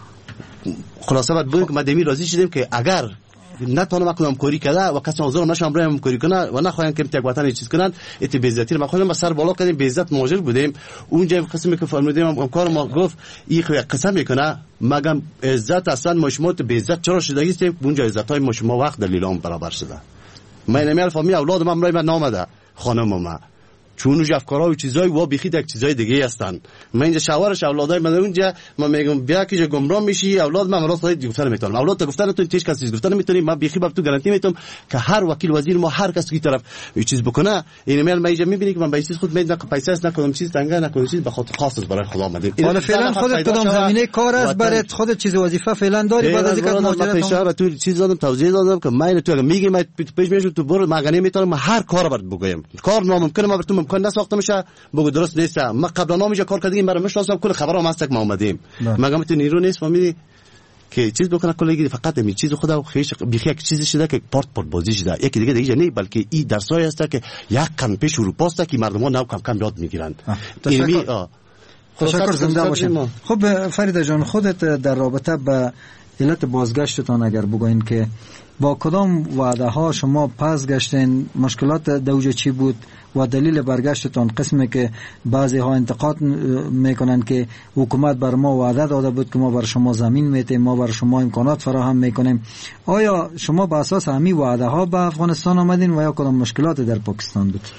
خلاصه بعد بود که ما دمی راضی شدیم که اگر نتونم کنم کاری کنه و کسی حاضر نشه امروز کاری کنه و نخواهیم که تک وطن چیز کنن ات بیزتی ما خودم سر بالا کردیم بیزت مواجه بودیم. اونجا قسمی که فرمودیم هم کار ما گفت این خو قسم میکنه مگم عزت اصلا مشموت بیزت چرا شده است اونجا عزت های مشما وقت دلیلام برابر شده. من نمیال فهمی اولادم امروز من نامده خانم ما چون اونجا افکارها و چیزای و بیخی یک چیزای دیگه هستن. من اینجا شوارش اولادای من اونجا من میگم بیا که گمراه میشی اولاد من راست خودت گفتن میتونم اولاد تو گفتن تو هیچ کسی گفتن نمیتونی. من بیخی به تو گارانتی میتونم که هر وکیل وزیر ما هر کسی که طرف یه چیز بکنه این میل من اینجا میبینی که من به چیز خود میدونم که پیسه است نکنم چیز تنگا نکنم چیز به خاطر خاص برای خدا اومدیم. حالا فعلا خودت کدام زمینه کار است برای خودت چیز وظیفه فعلا داری بعد از اینکه ماجرا تو چیز دادم توضیح دادم که من تو میگم من پیش میشم تو برو مگه میتونم هر کار برات بگم کار ناممکنه ما براتون ممکن نساخته میشه بگو درست نیست. ما قبلا نامجا کار کردیم برای مشواسم کل خبرام هست که ما اومدیم مگه تو نیرو نیست فهمیدی که چیز بکنه کلی فقط می چیز خدا خیش بیخی یک چیزی شده که پارت پارت بازی شده یکی دیگه دیگه نه بلکه این درسای هست که یک کم پیش اروپا است که مردم ها نو کم کم یاد میگیرن. تشکر تشکر زنده باشین. خب فرید جان خودت در رابطه با علت بازگشتتان اگر بگوین که با کدام وعده ها شما پس گشتین، مشکلات دوجه چی بود و دلیل برگشتتان؟ قسمی که بعضی ها انتقاد میکنن که حکومت بر ما وعده داده بود که ما بر شما زمین میتیم، ما بر شما امکانات فراهم میکنیم. آیا شما با اساس همین وعده ها به افغانستان آمدین و یا کدام مشکلات در پاکستان بود؟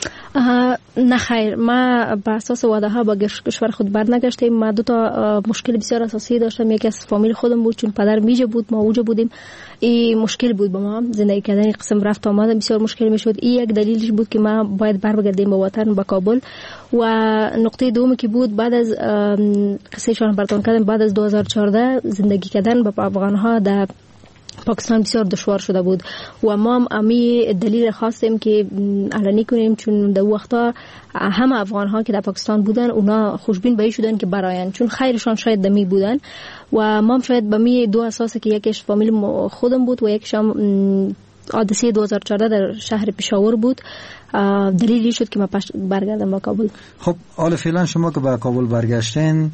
نه خیر، ما با اساس وعده ها با کشور خود برنگشتیم. ما دو تا مشکل بسیار اساسی داشتم. یکی از فامیل خودم بود چون پدر میجه بود ما اوجه بودیم. این مشکل بود با ما زندگی کردن قسم رفت آمد بسیار مشکل میشد. این یک دلیلش بود که ما باید بر بگردیم به وطن به کابل. و نقطه دومی که بود بعد از قصه شان براتون کردم بعد از دو هزار و چهارده زندگی کردن با افغان ها در پاکستان بسیار دشوار شده بود و ما هم امی دلیل خواستیم که علنی کنیم چون در وقتا همه افغان ها که در پاکستان بودن اونا خوشبین به این شدن که براین چون خیرشان شاید دمی بودن و ما هم شاید به می دو اساسه که یکیش فامیل خودم بود و یکیش هم حادثه دو هزار و چهارده در شهر پشاور بود. دلیلی شد که ما برگردم با کابل. خب حالا فعلا شما که با کابل برگشتین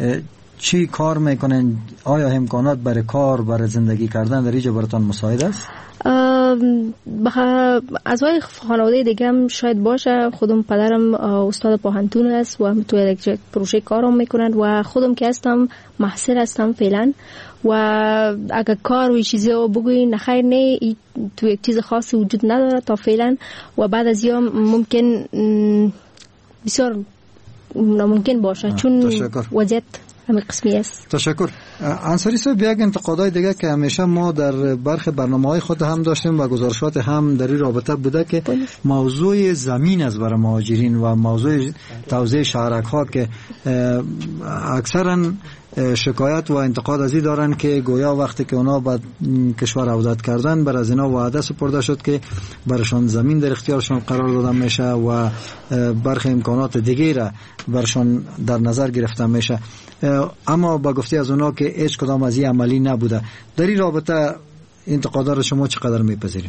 چی کار میکنین؟ آیا امکانات برای کار برای زندگی کردن در اینجا براتون مساعد است؟ اعضای خانواده دیگه هم شاید باشه. خودم پدرم استاد پاهنتون است و تو یک پروژه کارم میکنند و خودم که هستم محصل هستم فعلا و اگر کار و چیزی رو بگوی نخیر نه تو یک چیز خاصی وجود نداره تا فعلا و بعد از یام ممکن بسیار ناممکن باشه چون وضعیت همین قسمی است. تشکر. انصاری صاحب یک انتقادای دیگه که همیشه ما در برخی برنامه‌های خود هم داشتیم و گزارشات هم در این رابطه بوده که موضوع زمین است برای مهاجرین و موضوع توزیع شهرک‌ها که اکثرا شکایت و انتقاد از این دارن که گویا وقتی که اونا به کشور عودت کردن بر از اینا وعده سپرده شد که برشان زمین در اختیارشان قرار داده میشه و برخی امکانات دیگه را برشان در نظر گرفته میشه، اما با گفته از اونا که هیچ کدام از این عملی نبوده. در این رابطه انتقادات شما چقدر میپذیرین؟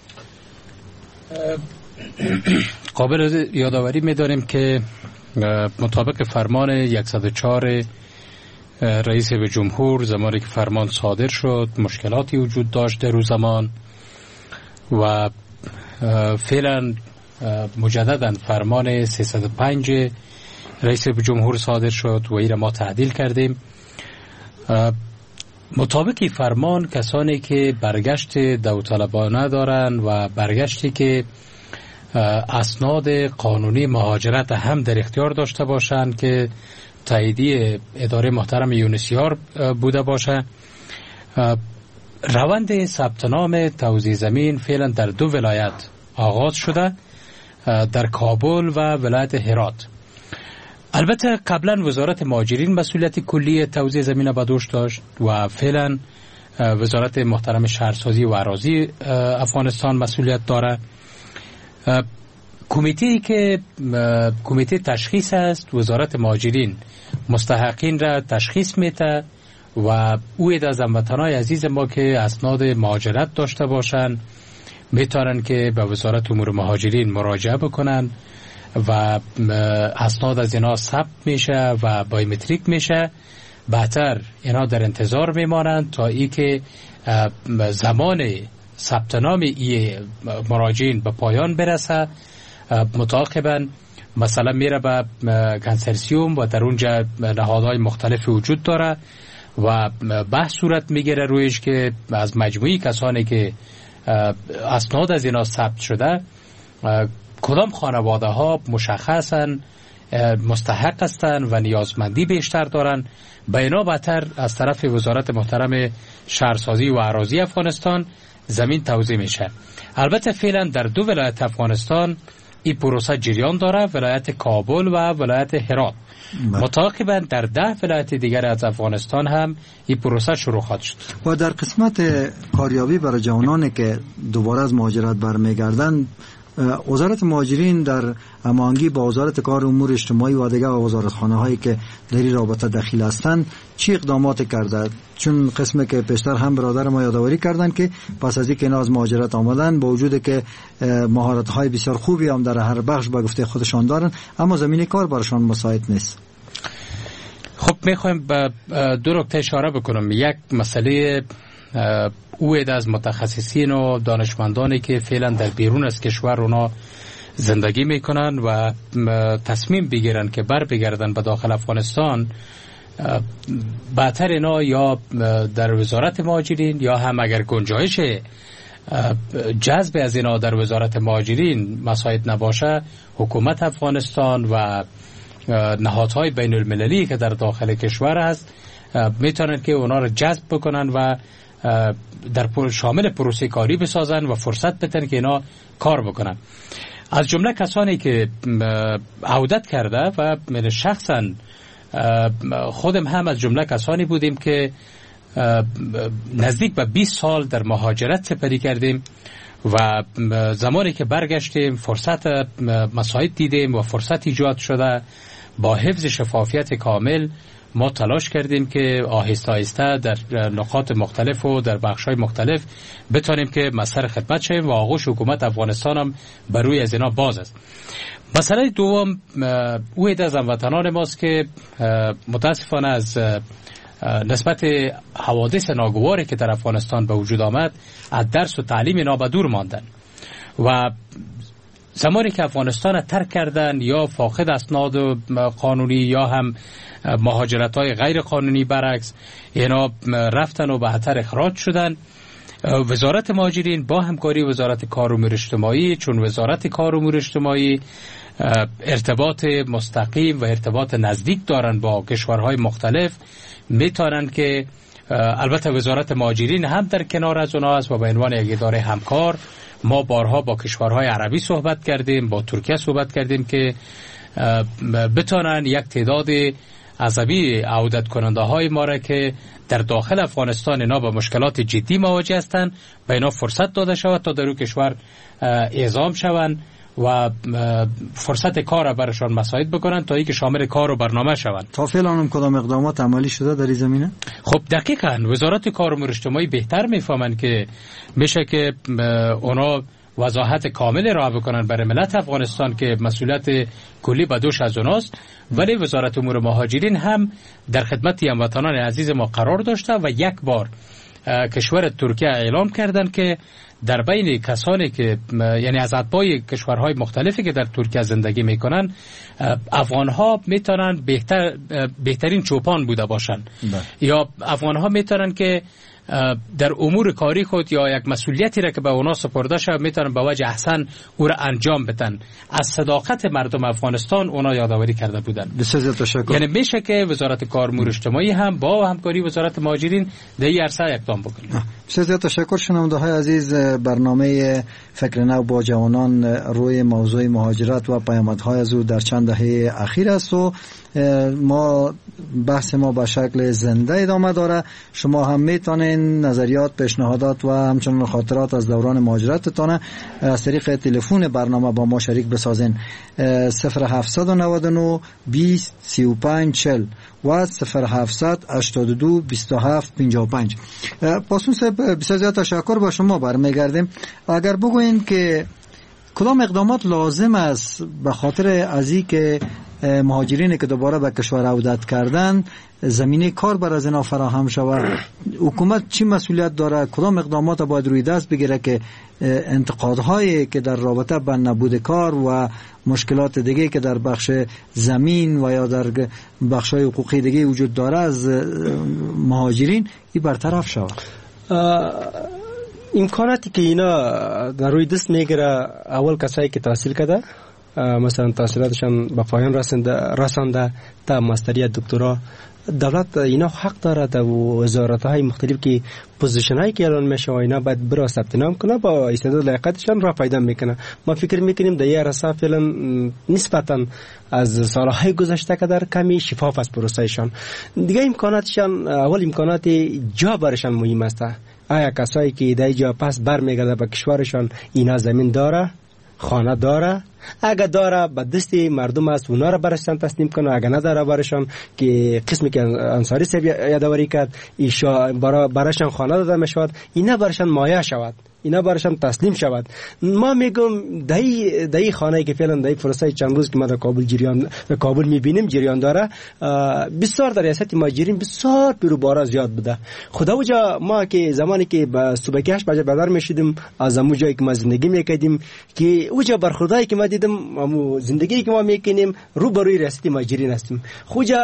قابل یادآوری می‌داریم که مطابق فرمان صد و چهار رئیس جمهور زمانی که فرمان صادر شد مشکلاتی وجود داشت در اون زمان و فعلا مجددا فرمان سیصد و پنج رئیس جمهور صادر شد و این را ما تعدیل کردیم مطابق فرمان کسانی که برگشت داوطلبانه دارند و برگشتی که اسناد قانونی مهاجرت هم در اختیار داشته باشند که تاییدیه اداره محترم یونسیار بوده باشه، روند ثبت نام توزیع زمین فعلا در دو ولایت آغاز شده، در کابل و ولایت هرات. البته قبلا وزارت مهاجرین مسئولیت کلی توزیع زمین به دوش داشت و فعلا وزارت محترم شهرسازی و اراضی افغانستان مسئولیت داره. کمیته که کمیته تشخیص است، وزارت مهاجرین مستحقین را تشخیص میده و او از هموطنان عزیز ما که اسناد مهاجرت داشته باشند میتونن که به وزارت امور مهاجرین مراجعه بکنن و اسناد از اینا ثبت میشه و بایومتریک میشه. بعدتر اینا در انتظار میمانند تا ای که زمان ثبت نام ای مراجعین به پایان برسه، متعاقبا مثلا میره به کنسرسیوم و در اونجا نهادهای مختلف وجود داره و بحث صورت میگیره رویش که از مجموعی کسانی که اسناد از اینا ثبت شده کدام خانواده ها مشخصن مستحق هستند و نیازمندی بیشتر دارن. به اینا بعدتر از طرف وزارت محترم شهرسازی و اراضی افغانستان زمین توزیع میشه. البته فعلا در دو ولایت افغانستان این پروسه جریان داره، ولایت کابل و ولایت هرات. متعاقبا در ده ولایت دیگر از افغانستان هم این پروسه شروع خواهد شد. و در قسمت کاریابی برای جوانانی که دوباره از مهاجرت برمیگردند، وزارت مهاجرین در هماهنگی با وزارت کار امور اجتماعی و دیگر وزارتخانه هایی که در این رابطه دخیل هستند چی اقدامات کرده؟ چون قسمی که پیشتر هم برادر ما یادآوری کردن که پس از اینکه اینا از مهاجرت آمدن با وجود که مهارت های بسیار خوبی هم در هر بخش به گفته خودشان دارن، اما زمینه کار براشان مساعد نیست. خب میخوایم به دو نکته اشاره بکنم. یک مسئله اوید از متخصصین و دانشمندانی که فعلا در بیرون از کشور اونا زندگی میکنن و تصمیم بگیرن که بر بگردن به داخل افغانستان، بعدتر اینا یا در وزارت مهاجرین یا هم اگر گنجایش جذب از اینا در وزارت مهاجرین مساعد نباشه، حکومت افغانستان و نهادهای بین المللی که در داخل کشور هست میتونن که اونا رو جذب بکنن و در شامل پروسه کاری بسازن و فرصت بدن که اینا کار بکنن. از جمله کسانی که عودت کرده و من شخصا خودم هم از جمله کسانی بودیم که نزدیک به بیست سال در مهاجرت سپری کردیم و زمانی که برگشتیم فرصت مساعد دیدیم و فرصت ایجاد شده. با حفظ شفافیت کامل ما تلاش کردیم که آهسته آهسته در نقاط مختلف و در بخش‌های مختلف بتونیم که مسیر خدمت شیم و آغوش حکومت افغانستان هم بر روی از اینا باز است. مسئله دوم اوید از هموطنان ماست که متاسفانه از نسبت حوادث ناگواری که در افغانستان به وجود آمد از درس و تعلیم اینا به دور ماندن و زمانی که افغانستان ترک کردن یا فاقد اسناد قانونی یا هم مهاجرت های غیر قانونی برعکس اینا رفتن و بعدتر اخراج شدن. وزارت مهاجرین با همکاری وزارت کار و امور اجتماعی، چون وزارت کار و امور اجتماعی ارتباط مستقیم و ارتباط نزدیک دارن با کشورهای مختلف، میتونن که البته وزارت مهاجرین هم در کنار از اونها است و به عنوان یک اداره همکار ما بارها با کشورهای عربی صحبت کردیم، با ترکیه صحبت کردیم که بتونن یک تعداد عصبی عودت کننده های ما را که در داخل افغانستان اینا با مشکلات جدی مواجه هستند به اینا فرصت داده شود تا در اون کشور اعزام شوند و فرصت کار را برشان مساعد بکنن تا اینکه شامل کار و برنامه شوند. تا فعلا هم کدام اقدامات عملی شده در این زمینه؟ خب دقیقاً وزارت کار و امور اجتماعی بهتر میفهمند که میشه که اونا وضاحت کامل را بکنن برای ملت افغانستان که مسئولیت کلی به دوش از اوناست، ولی وزارت امور مهاجرین هم در خدمت هموطنان عزیز ما قرار داشته و یک بار کشور ترکیه اعلام کردن که در بین کسانی که یعنی از اتباع کشورهای مختلفی که در ترکیه زندگی میکنن افغانها میتونن بهتر بهترین چوپان بوده باشن یا افغانها میتونن که در امور کاری خود یا یک مسئولیتی را که به اونا سپرده شد میتونن به وجه احسن او را انجام بدن. از صداقت مردم افغانستان اونا یادآوری کرده بودن. بسیار تشکر. یعنی میشه که وزارت کار امور اجتماعی هم با همکاری وزارت مهاجرین در این عرصه اقدام بکنه. بسیار تشکر. شنونده های عزیز، برنامه فکر نو با جوانان روی موضوع مهاجرت و پیامدهای از او در چند دهه اخیر است و ما بحث ما به شکل زنده ادامه داره. شما هم میتونین نظریات، پیشنهادات و همچنین خاطرات از دوران مهاجرتتان از طریق تلفن برنامه با ما شریک بسازین. صفر هفتصد و نود و نه بیست سی و پنج چهل و صفر هفتصد هشتاد و دو بیست و هفت پنجاه و پنج. پاسون صاحب بسیار زیاد تشکر با شما برمیگردیم. اگر بگوین که کدام اقدامات لازم است به خاطر از این که مهاجرینی که دوباره به کشور عودت کردن زمینه کار بر از اینا فراهم شود، حکومت چی مسئولیت داره، کدام اقدامات باید روی دست بگیره که انتقادهایی که در رابطه با نبود کار و مشکلات دیگه که در بخش زمین و یا در بخش‌های حقوقی دیگه وجود داره از مهاجرین این برطرف شود؟ امکاناتی که اینا در روی دست میگیره، اول کسایی که تحصیل کرده مثلا تحصیلاتشان به پایان رسانده تا ماستری دکترا، دولت اینا حق داره در وزارت‌های مختلف که پوزیشن‌هایی که اعلان میشه اینا باید برای ثبت نام کنه، با استعداد لیاقتشان را پیدا میکنه. ما فکر میکنیم در این راستا فعلا نسبتاً از سالهای گذشته که در کمی شفاف است پروسهشان. دیگه امکاناتشان، اول امکانات جا برشان مهم است. آیا کسایی که در جا پس برمیگرده به کشورشان اینا زمین داره، خانه داره؟ اگه داره به دست مردم است اونا را برشان تسلیم کنه، اگه نداره برشان که قسمی که انصاری صاحب یادآوری کرد ایشا برشان خانه داده میشود، اینا برشان مایه شود، اینا برشان تسلیم شود. ما میگم دای دای خانه‌ای که فعلا دای فرصت چند روز که ما در کابل جریان در کابل میبینیم جریان داره، بسیار در ریاست مهاجرین بسیار پیروبارا زیاد بوده. خدا وجا ما که زمانی که با صبحگشت بجا بدر میشدیم از همون جایی که ما زندگی میکردیم که اوجا برخوردایی که ما دیدم همون زندگی که ما میکنیم رو بروی ریاست مهاجرین هستیم. خوجا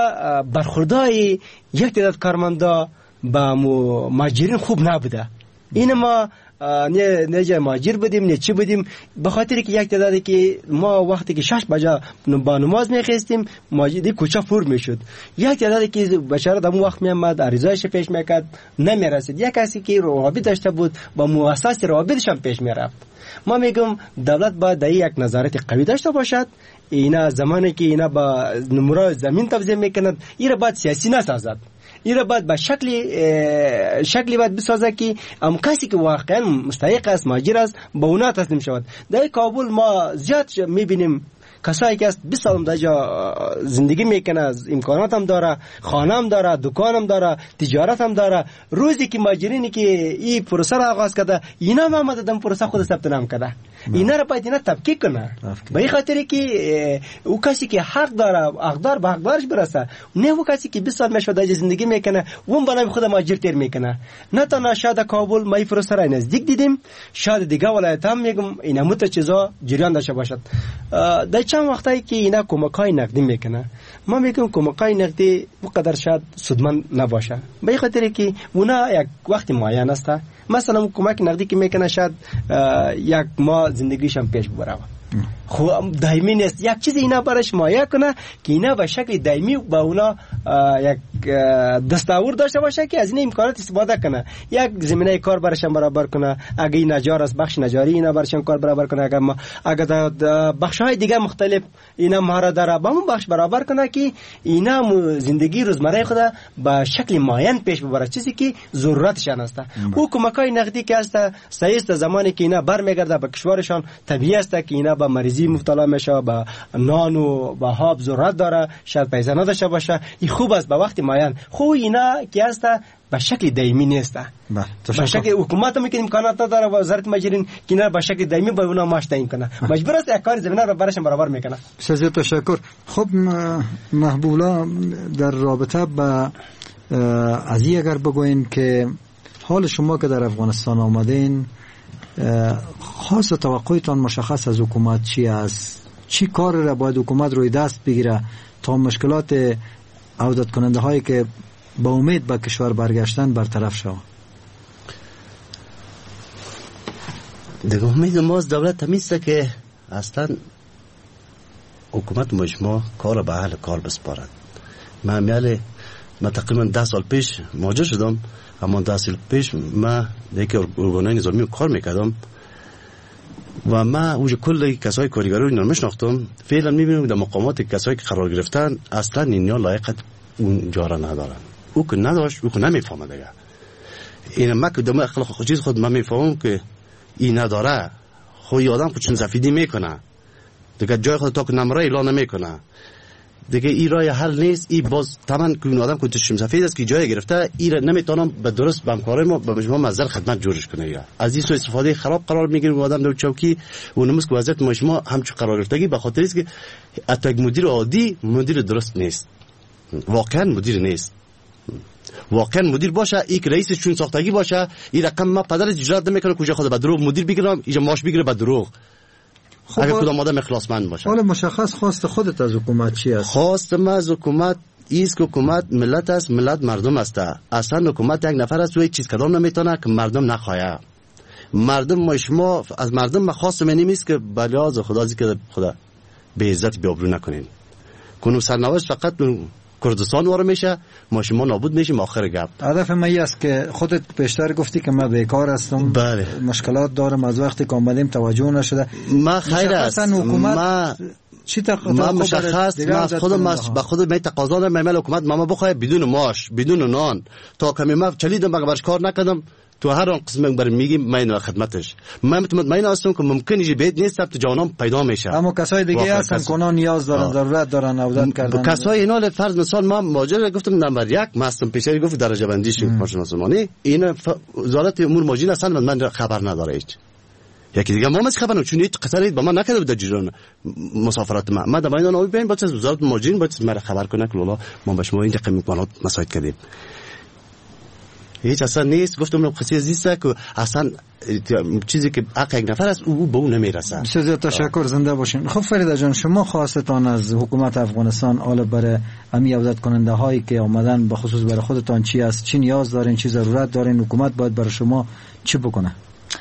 برخوردای یک تعداد کارمندا با مهاجرین خوب نبوده. این ما نه نه مهاجر بودیم نه چی بودیم، به خاطر که یک تعدادی که ما وقتی که شش بجا با نماز میخواستیم مهاجری کوچه پر میشد، یک تعدادی که بچه‌ها در اون وقت میامد عریضه‌اش پیش میکرد نمیرسید، یک کسی که روابط داشته بود با مؤسسه روابطش هم پیش میرفت. ما میگم دولت باید در یک نظارت قوی داشته باشد. اینا زمانی که اینا با نمره زمین توزیع میکنند اینا باید سیاسی نسازد، اینا باید به شکلی شکلی باید بسازه که ام کسی که واقعا مستحق است مهاجر است با اونا تسلیم شود. در کابل ما زیاد میبینیم کسایی که است بیست سال در زندگی میکنه، از امکانات هم داره، خانه هم داره، دکان هم داره، تجارت هم داره. روزی که مهاجرینی که این پروسه را آغاز کرده اینا هم آمده دم پروسه خود ثبت نام کرده، اینا را باید اینا تفکیک کنه. به این خاطر که او کسی که حق داره حقدار به حقدارش برسه، نه او کسی که بیست سال میشه در زندگی میکنه اون برای خود مهاجر تیر میکنه. نه تنها شاید کابل ما این پروسه را نزدیک دیدیم، شاید دیگه ولایت هم میگم اینا مت چیزا جریان داشته باشد. در چند وقتایی که اینا کمکای نقدی میکنه، ما میگم کمکای نقدی بقدر شاید سودمند نباشه، به این خاطر که اونا یک وقت معین است. مثلا کمک نقدی که میکنه شاید یک ماه زندگیش هم پیش ببره، خب دائمی نیست. یک چیز اینا برش مایه کنه که اینا به شکل دائمی با اونا یک دستاورد داشته باشه که از این امکانات استفاده کنه، یک زمینه کار برشان برابر کنه. اگه این نجار است بخش نجاری اینا برشان کار برابر کنه، اگه ما اگه بخش های دیگه مختلف اینا مهارت داره با اون بخش برابر کنه که اینا زندگی روزمره خود به شکل معین پیش ببره، چیزی که ضرورتشان است. او کمکای نقدی که است صحیح است. زمانی که اینا برمیگرده به کشورشان طبیعی است که اینا با مریضی مبتلا میشه، با نان و با آب ضرورت داره، شاید پیسه نداشته باشه. این خوب است به وقت معین. خو اینا که است به شکل دائمی نیست، به شکل حکومت هم که امکانات داره وزارت مهاجرین که اینا به شکل دائمی با اونا معاش تعیین کنه، مجبور است یک کار زمینه رو براشون برابر میکنه. بسیار تشکر. خب محبوب الله، در رابطه با از این اگر بگوین که حال شما که در افغانستان آمدین خاص توقعتان مشخص از حکومت چی است؟ چی کار را باید حکومت روی دست بگیره تا مشکلات عودت کننده هایی که با امید به کشور برگشتن برطرف شود؟ دیگه امید ما از دولت همیسته که اصلا حکومت مجموع کار به اهل کار بسپارد. من میاله من تقریبا ده سال پیش مهاجر شدم، اما ده سال پیش من دیگه ارگانهای نظامی کار میکردم و من اوج کل کسای کارگری رو اینا میشناختم. فعلا میبینم در مقامات کسایی که قرار گرفتن اصلا اینا لایق اون جا را ندارن. او که نداشت او که نمیفهمه دیگه. این من که دم اخلاق خود چیز خود من میفهمم که این نداره، خود آدم خودشون سفیدی میکنه دیگه، جای خود تا که نمره اعلان نمیکنه دیگه، این راه حل نیست. این باز تمام که اون آدم خودشون سفید است که جای گرفته، این نمیتونم به درست به همکارای ما به مجموعه مزل خدمت جورش کنه. یا از این سو استفاده خراب قرار میگیره اون آدم در چوکی و نموس که وضعیت مجموعه همچون قرار گرفتگی به خاطر است که حتی مدیر عادی مدیر درست نیست، واقعا مدیر نیست. واقعا مدیر باشه، یک رئیس چون ساختگی باشه، این رقم ما پدر اجرا نمیکنه کجا خود به دروغ مدیر بگیرم اینجا ماش بگیره به دروغ. خب اگه کدام آدم اخلاصمند باشه. حالا مشخص خواست خودت از حکومت چی است؟ خواست ما از حکومت ایست که حکومت ملت است، ملت مردم است. اصلا حکومت یک نفر است و هیچ چیز کدام نمیتونه که مردم نخواه. مردم ما شما از مردم ما خواست من نیست که بلیاز خدا از که خدا به عزت بیابرو نکنین. کنو سرنوشت فقط کردستان وارد میشه، ما شما نابود میشیم. آخر گپ هدف من این است که خودت پیشتر گفتی که من بیکار هستم، بله. مشکلات دارم، از وقتی که آمدیم توجه نشده. ما خیر است ما چی تق... ما مشخص ما خودم با خودم می تقاضا دارم مال حکومت ما بخواه بدون ماش بدون نان تا کمی ما چلیدم برش کار نکردم تو هر آن قسم بر میگیم من خدمتش من مطمئن هستم که ممکنه یه بیت نیست تو جوانان پیدا میشه. اما کسای دیگه هستن کنان نیاز دارن، ضرورت دارن عودت کردن. کسای اینا فرض مثال ما ماجرا گفتم نمبر یک ماستم پیشری گفت درجه بندی شیم ماشین مسلمانی این وزارت امور ماجین اصلا من خبر نداره هیچ. یکی دیگه ما مش خبرم چون هیچ قطری با ما نکرده بود جریان مسافرت ما ما دائما اون ببین با وزارت ماجین با مرا خبر کنه که لالا ما به شما این رقم امکانات مساعد کردیم. هیچ اصلا نیست. گفتم قصه زیسته که اصلا چیزی که حق یک نفر است او به اون نمیرسه. بسیار تشکر، زنده باشین. خب فریده جان، شما خواستان از حکومت افغانستان حالا برای امی عودت کننده هایی که آمدن به خصوص برای خودتان چی است؟ چی نیاز دارین؟ چی ضرورت دارین؟ حکومت باید برای شما چی بکنه؟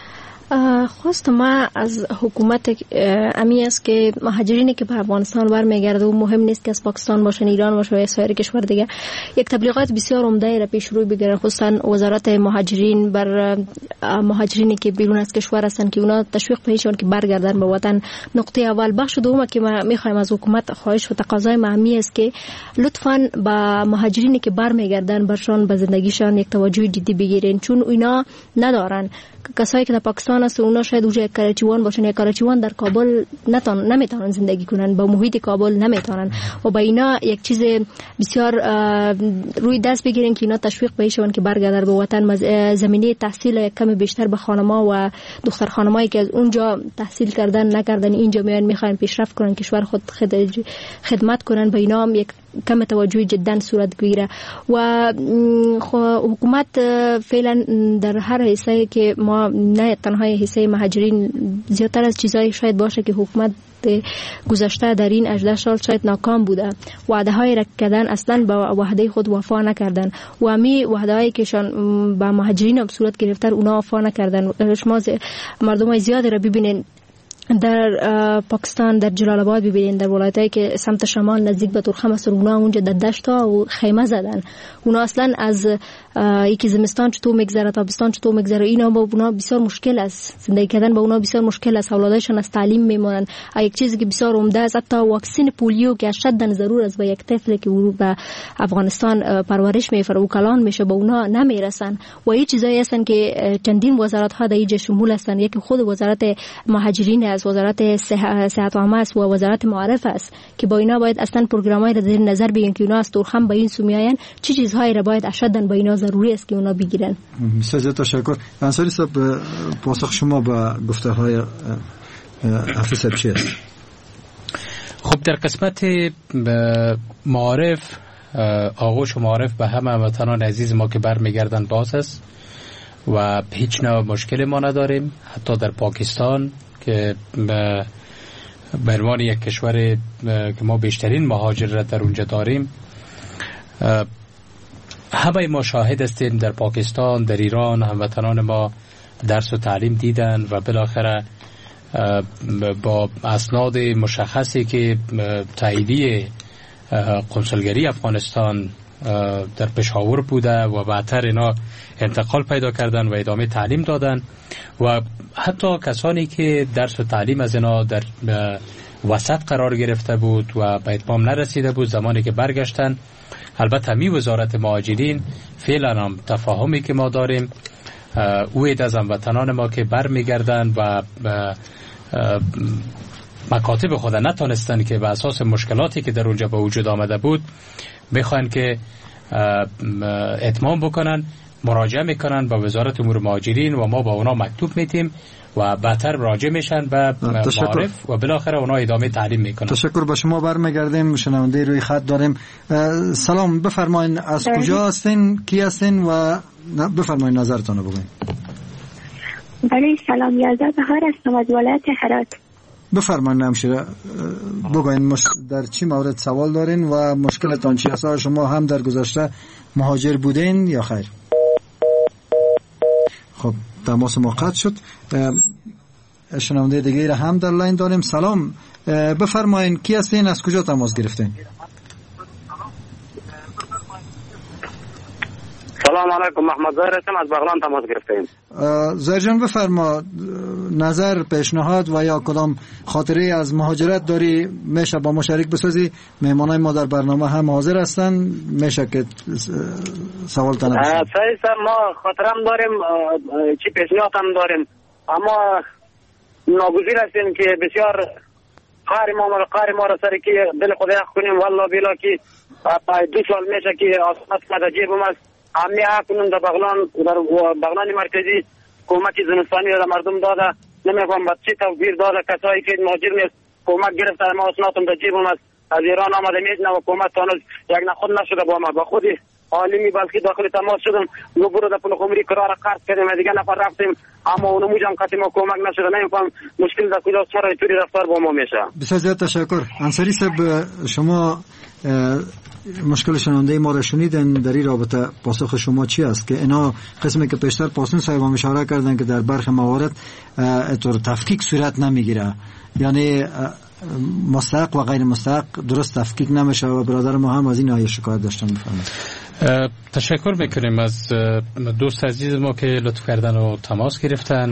خواست ما از حکومت امی است که مهاجرینی که به افغانستان برمیگرده و مهم نیست که از پاکستان باشن، ایران باشه یا سایر کشور دیگه، یک تبلیغات بسیار عمده را پیش روی بگیره، خصوصا وزارت مهاجرین بر مهاجرینی که بیرون از کشور هستن که اونا تشویق بهشون که برگردن به وطن. نقطه اول. بخش دوم که ما میخوایم از حکومت خواهش و تقاضای ما امی است که لطفاً با مهاجرینی که برمیگردن برشان به زندگیشان یک توجه جدی بگیرین، چون اینا ندارن. کسایی که در پاکستان است اونا شاید اوج یک کراچیوان باشن، یک کراچیوان در کابل نتون نمیتونن زندگی کنن، با محیط کابل نمیتونن و با اینا یک چیز بسیار روی دست بگیرن که اینا تشویق بهشون که برگردن به وطن. زمینه تحصیل یک کم بیشتر به خانما و دختر خانمایی که از اونجا تحصیل کردن نکردن اینجا میان میخوان پیشرفت کنن، کشور خود خدمت کنن، با اینا هم یک کم توجه جدا صورت گیره. و حکومت فعلا در هر حصه که ما نه تنها حصه مهاجرین، زیادتر از چیزایی شاید باشه که حکومت گذشته در این هجده سال شاید ناکام بوده، وعده های را کردن اصلا با وعده خود وفا نکردن و امی وعده هایی که شان با مهاجرین هم صورت گرفته اونا وفا نکردن. شما مردم های زیادی را ببینین در پاکستان، در جلال آباد ببینین، در ولایتایی که سمت شمال نزدیک به تورخم است، اونا اونجا در دشت ها و خیمه زدن. اونا اصلا از یکی زمستان چطور میگذره، تابستان چطور میگذره، اینا با اونا بسیار مشکل است، زندگی کردن با اونا بسیار مشکل است. اولادشون از تعلیم میمونن. یک چیزی که بسیار عمده است، حتی واکسن پولیو که اشدن ضرور است به یک طفلی که به افغانستان پرورش میفره و کلان میشه به اونا نمیرسن. و این چیزایی هستن که چندین وزارت ها در اینجا شمول هستن. یکی خود وزارت مهاجرین است، وزارت صحت عامه است و وزارت معارف است که با اینا باید اصلا پروگرامای را در نظر بگیرن که اونا از تورخم به این سو میاین، چه چیزهایی را باید اشدن با اینا ضروری است که اونا بگیرن. بسیار تشکر. انصاری صاحب، پاسخ شما به گفته های حافظ چی است؟ خب در قسمت معارف، آغوش و معارف به همه وطنان عزیز ما که برمیگردن باز است و هیچ نوع مشکلی ما نداریم. حتی در پاکستان که به عنوان یک کشور که ما بیشترین مهاجرت در اونجا داریم، همه ما شاهد هستیم در پاکستان، در ایران هموطنان ما درس و تعلیم دیدن و بالاخره با اسناد مشخصی که تاییدیه قنصلگری افغانستان در پشاور بوده و بعدتر اینا انتقال پیدا کردن و ادامه تعلیم دادن و حتی کسانی که درس و تعلیم از اینا در وسط قرار گرفته بود و به اتمام نرسیده بود، زمانی که برگشتن، البته می وزارت مهاجرین فعلا هم تفاهمی که ما داریم اوید از هموطنان ما که برمیگردن و مکاتب خود نتانستن که به اساس مشکلاتی که در اونجا به وجود آمده بود میخوان که اتمام بکنن، مراجعه میکنن به وزارت امور مهاجرین و ما با اونا مکتوب میتیم و بعدتر راجع میشن به معارف و بالاخره اونا ادامه تعلیم میکنن. تشکر. با شما برمیگردیم. شنونده روی خط داریم. سلام، بفرمایید از کجا هستین، کی هستین و بفرمایید نظرتون رو بگین. بله سلام، یازده بهار هستم از ولایت هرات. بفرمایید همشیره، بگوین در چی مورد سوال دارین و مشکلتان چی است؟ شما هم در گذشته مهاجر بودین یا خیر؟ خب تماس ما قطع شد. شنونده دیگه را هم در لاین داریم. سلام، بفرمایید کی هستین، از کجا تماس گرفتین؟ سلام علیکم، محمد ظاهر هستم از بغلان تماس گرفتیم. ظاهر جان بفرما، نظر، پیشنهاد و یا کدام خاطره از مهاجرت داری میشه با مشارک بسازی؟ مهمانای ما در برنامه هم حاضر هستن، میشه که سوال تنه بسید. صحیح سر، ما خاطرم داریم، چی پیشنهاد هم داریم، اما ناگزیر هستیم که بسیار قهر ما قهر ما را سر که دل خدا یخ کنیم. والله بیلا که دو سال میشه که آسمت کده جیبم است. امی اکنون در بغلان، در بغلان مرکزی کمک زمستانی را مردم داده، نمیفهم با چی توفیر داده. کسایی که مهاجر نیست کمک گرفته، ما اسناتم در جیبم است. از ایران آمده میدنه و کمک تانوز یک نخود نشده با ما، با خودی عالمی بلکه داخل تماس شدم، نو برو در پول خمری قرار قرض کردیم، دیگه نفر رفتیم اما اونو موجم قطعی ما کمک نشده. نمیفهم مشکل در کجاست، چرا اینطوری رفتار با ما میشه. بسیار زیاد تشکر. انصاری صاحب، شما مشکل شنونده ما را شنیدن، در این رابطه پاسخ شما چی است؟ که اینا قسمی که پیشتر پاسن صاحب هم اشاره کردن که در برخی موارد طور تفکیک صورت نمیگیره، یعنی مستحق و غیر مستحق درست تفکیک نمیشه و برادر ما هم از این آیه شکایت داشتن. بفرمایید. تشکر میکنیم از دوست عزیز ما که لطف کردن و تماس گرفتن.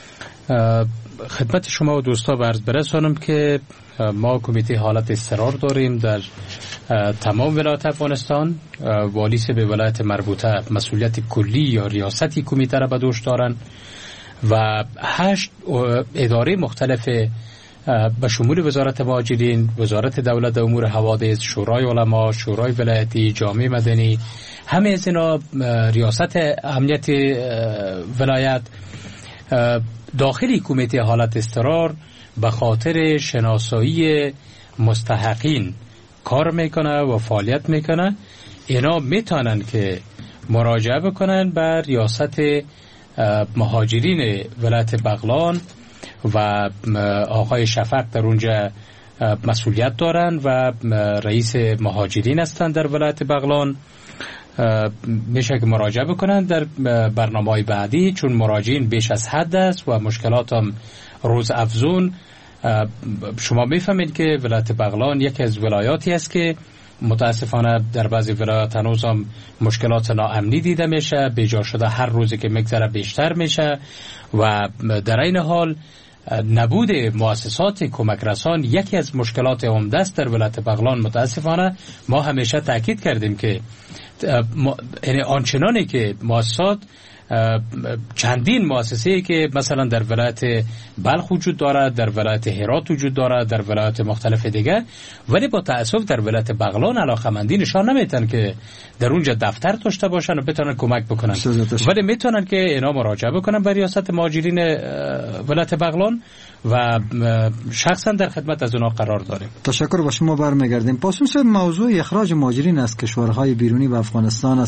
خدمت شما و دوستا عرض برسانم که ما کمیته حالت اضطرار داریم در تمام ولایت افغانستان. والی به ولایت مربوطه مسئولیت کلی یا ریاستی کمیته را به دوش دارن و هشت اداره مختلف به شمول وزارت مهاجرین، وزارت دولت امور حوادث، شورای علما، شورای ولایتی، جامعه مدنی، همه از اینا، ریاست امنیت ولایت، داخلی کمیته حالت اضطرار به خاطر شناسایی مستحقین کار میکنه و فعالیت میکنه. اینا میتونن که مراجعه بکنن به ریاست مهاجرین ولایت بغلان و آقای شفق در اونجا مسئولیت دارن و رئیس مهاجرین هستن در ولایت بغلان. میشه که مراجعه بکنن در برنامه‌های بعدی، چون مراجعین بیش از حد است و مشکلات هم روز افزون. شما میفهمید که ولایت بغلان یکی از ولایاتی است که متاسفانه در بعضی ولایات هنوز هم مشکلات ناامنی دیده میشه، بیجا شده هر روزی که میگذره بیشتر میشه و در این حال نبود مؤسسات کمک رسان یکی از مشکلات عمده است در ولایت بغلان. متاسفانه ما همیشه تاکید کردیم که یعنی آنچنانی که مؤسسات، چندین مؤسسه‌ای که مثلا در ولایت بلخ وجود دارد، در ولایت هرات وجود دارد، در ولایت مختلف دیگه، ولی با تأسف در ولایت بغلان علاقمندی نشان نمیتن که در اونجا دفتر داشته باشن و بتونن کمک بکنن، ولی میتونن که اینا مراجعه بکنن به ریاست مهاجرین ولایت بغلان و شخصا در خدمت از اونا قرار داریم. تشکر. با شما برمیگردیم. پاسم صاحب، موضوع اخراج مهاجرین از کشورهای بیرونی و افغانستان است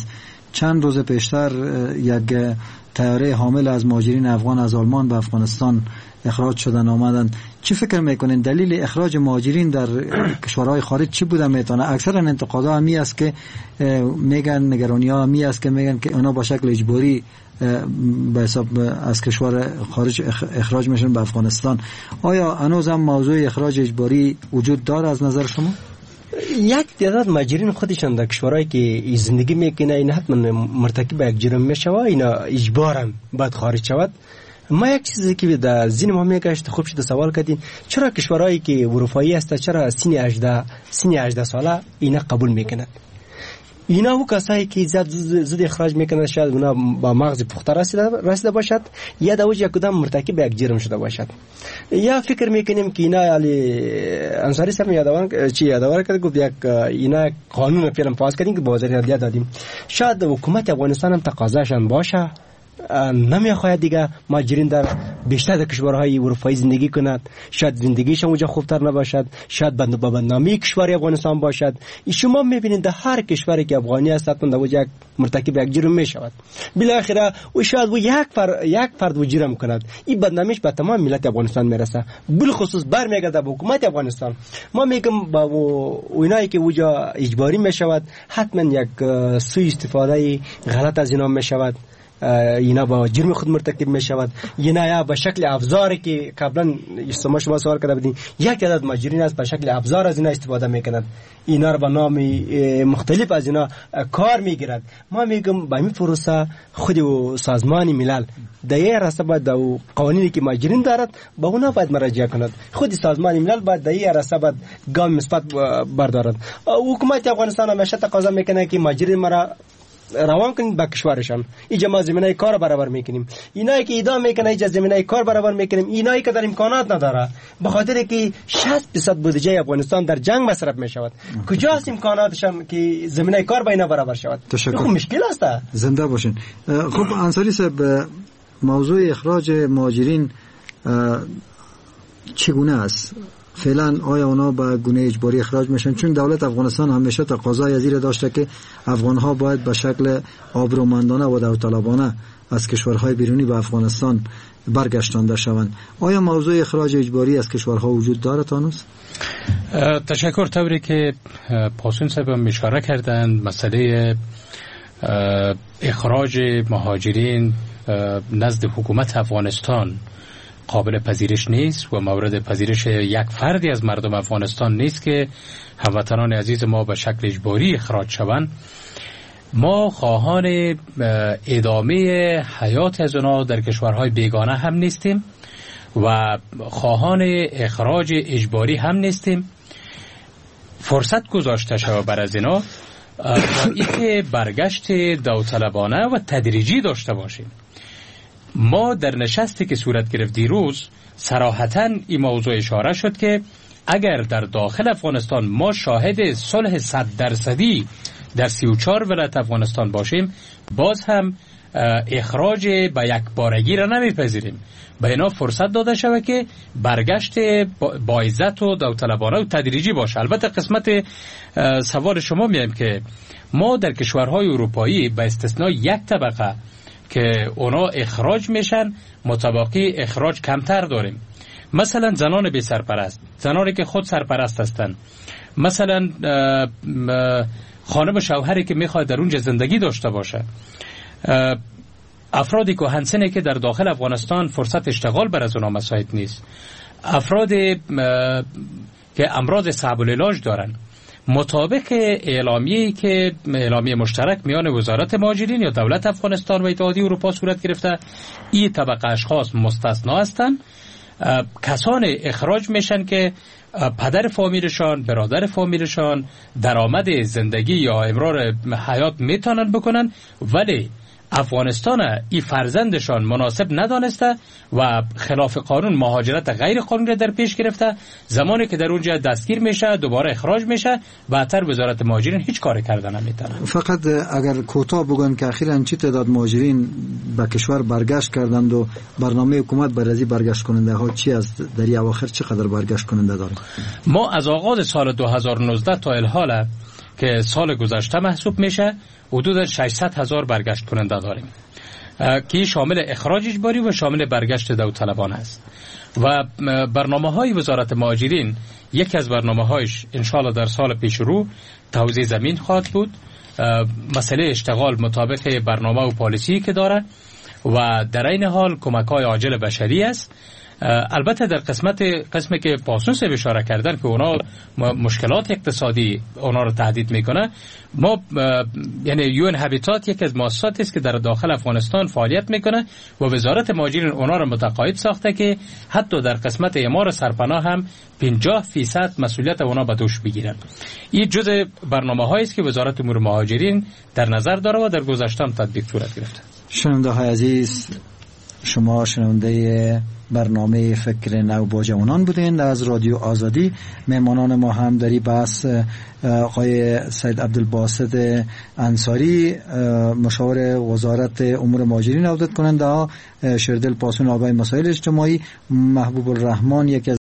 چند روز پیشتر یک طیاره حامل از مهاجرین افغان از آلمان به افغانستان اخراج شدن آمدن. چی فکر میکنین دلیل اخراج مهاجرین در کشورهای خارج چی بوده میتونه؟ اکثرا انتقادها همی است که میگن، نگرانی ها همی است که میگن که اونا با شکل اجباری به حساب از کشور خارج اخراج میشن به افغانستان. آیا هنوز هم موضوع اخراج اجباری وجود داره از نظر شما؟ یک تعداد مهاجرین خودشان در کشورهایی که زندگی میکنه این حتما مرتکب یک جرم میشوه، اینا اجباراً باید خارج شود. ما یک چیزی که در ذهن ما میگشت خوب شده سوال کردین، چرا کشورهایی که اروپایی است چرا سن هجده سن هجده ساله اینا قبول میکنند؟ اینا او کسایی که زد زد اخراج میکنند شاید اونا با مغز پخته رسیده رسیده باشد یا در اوج یک کدام مرتکب یک جرم شده باشد. یا فکر میکنیم که اینا علی انصاری صاحب یادوار چی یادوار کرد گفت یک اینا قانون فعلا پاس کردیم که بازار عدلیه دادیم. شاید حکومت افغانستان هم تقاضاشان باشه نمیخواهد دیگه مهاجرین در بیشتر در کشورهای اروپایی زندگی کند، شاید زندگیشان اونجا خوبتر نباشد، شاید بند با بدنامی کشور افغانستان باشد. شما میبینید در هر کشوری که افغانی است حتما در یک مرتکب یک جرم میشود، بالاخره و شاید و یک فرد یک فرد و جرم کند، این بدنامیش به تمام ملت افغانستان میرسه، بالخصوص برمیگرده به حکومت افغانستان. ما میگم با اونایی که اونجا اجباری میشود حتما یک سوء استفاده غلط از اینا میشود، اینا با جرم خود مرتکب می شود، اینا یا به شکل ابزاری که قبلا شما شما سوال کرده بودین یک تعداد مهاجرین است به شکل ابزار از اینا استفاده میکنند، اینا را به نام مختلف از اینا کار میگیرند. ما میگم با این پروسه خود و سازمان ملل در این راسته باید در قوانینی که مهاجرین دارد با اونا باید مراجعه کند، خود سازمان ملل باید در این راسته باید گام مثبت بردارد. حکومت افغانستان همیشه تقاضا میکنه که مهاجرین مرا روان کنید به کشورشان، اینجا ما زمینه کار برابر میکنیم، اینایی که ادعا میکنه اینجا زمینه کار برابر میکنیم، اینایی که در امکانات نداره به خاطر که شصت درصد بودجه افغانستان در جنگ مصرف میشود، کجاست امکاناتشان که زمینه کار با اینا برابر شود؟ خب مشکل است. زنده باشین. خب انصاری صاحب، موضوع اخراج مهاجرین چگونه است؟ فعلا آیا اونا به گونه اجباری اخراج میشن؟ چون دولت افغانستان همیشه تقاضای از این داشته که افغانها باید به شکل آبرومندانه و داوطلبانه از کشورهای بیرونی به افغانستان برگشتانده شوند. آیا موضوع اخراج اجباری از کشورها وجود داره هنوز؟ تشکر. طوری که پاسون صاحب اشاره کردند مسئله اخراج مهاجرین نزد حکومت افغانستان قابل پذیرش نیست و مورد پذیرش یک فردی از مردم افغانستان نیست که هموطنان عزیز ما به شکل اجباری اخراج شوند. ما خواهان ادامه حیات از اونا در کشورهای بیگانه هم نیستیم و خواهان اخراج اجباری هم نیستیم. فرصت گذاشته شود بر از اینا این که برگشت داوطلبانه و تدریجی داشته باشیم. ما در نشستی که صورت گرفت دیروز صراحتاً این موضوع اشاره شد که اگر در داخل افغانستان ما شاهد صلح صد درصدی در سی و چهار ولایت افغانستان باشیم، باز هم اخراج به یک بارگی را نمیپذیریم. به اینا فرصت داده شود که برگشت با عزت و داوطلبانه و تدریجی باشه. البته قسمت سوال شما میگم که ما در کشورهای اروپایی به استثناء یک طبقه که اونا اخراج میشن متباقی اخراج کمتر داریم. مثلا زنان بی سرپرست، زنانی که خود سرپرست هستند، مثلا خانم و شوهری که میخواد در اونجا زندگی داشته باشه، افرادی که هنسنه که در داخل افغانستان فرصت اشتغال بر از اونا مساعد نیست، افرادی که امراض صعب العلاج دارن. مطابق اعلامیه‌ای که اعلامیه مشترک میان وزارت مهاجرین یا دولت افغانستان و اتحادیه اروپا صورت گرفته، این طبقه اشخاص مستثنا هستند. کسان اخراج میشن که پدر فامیلشان، برادر فامیلشان درآمد زندگی یا امرار حیات میتونن بکنن، ولی افغانستان این فرزندشان مناسب ندانسته و خلاف قانون مهاجرت غیر قانونی در پیش گرفته. زمانی که در اونجا دستگیر میشه دوباره اخراج میشه، بعدتر وزارت مهاجرین هیچ کاری کردن نمیتونه. فقط اگر کوتاه بگن که اخیراً چی تعداد مهاجرین به کشور برگشت کردند و برنامه حکومت برای برگشت کننده ها چی از در اواخر چقدر برگشت کننده داره؟ ما از آغاز سال دو هزار و نوزده تا الحال که سال گذشته محسوب میشه حدود ششصد هزار برگشت کننده داریم که شامل اخراج اجباری و شامل برگشت داوطلبان است. و برنامه های وزارت مهاجرین یکی از برنامه هایش انشاءالله در سال پیش رو توزیع زمین خواهد بود. مسئله اشتغال مطابق برنامه و پالیسی که داره و در این حال کمک های عاجل بشری است. البته در قسمت قسمی که پاسون به اشاره کردن که اونا مشکلات اقتصادی اونا رو تهدید میکنه، ما یعنی یون هابیتات یک از مؤسساتی است که در داخل افغانستان فعالیت میکنه و وزارت مهاجرین اونا رو متقاعد ساخته که حتی در قسمت اعمار سرپناه هم پنجاه فیصد مسئولیت اونا به دوش بگیرن. این جزء برنامه‌هایی است که وزارت امور مهاجرین در نظر داره و در گذشته هم تطبیق صورت گرفته. شنونده های عزیز، شما شنونده برنامه فکر نو با جوانان بودین از رادیو آزادی. مهمانان ما هم در این بحث آقای سید عبدالباسط انصاری، مشاور وزارت امور مهاجرین، عودت کننده ها شردل پاسون آقای مسائل اجتماعی، محبوب الرحمن یکی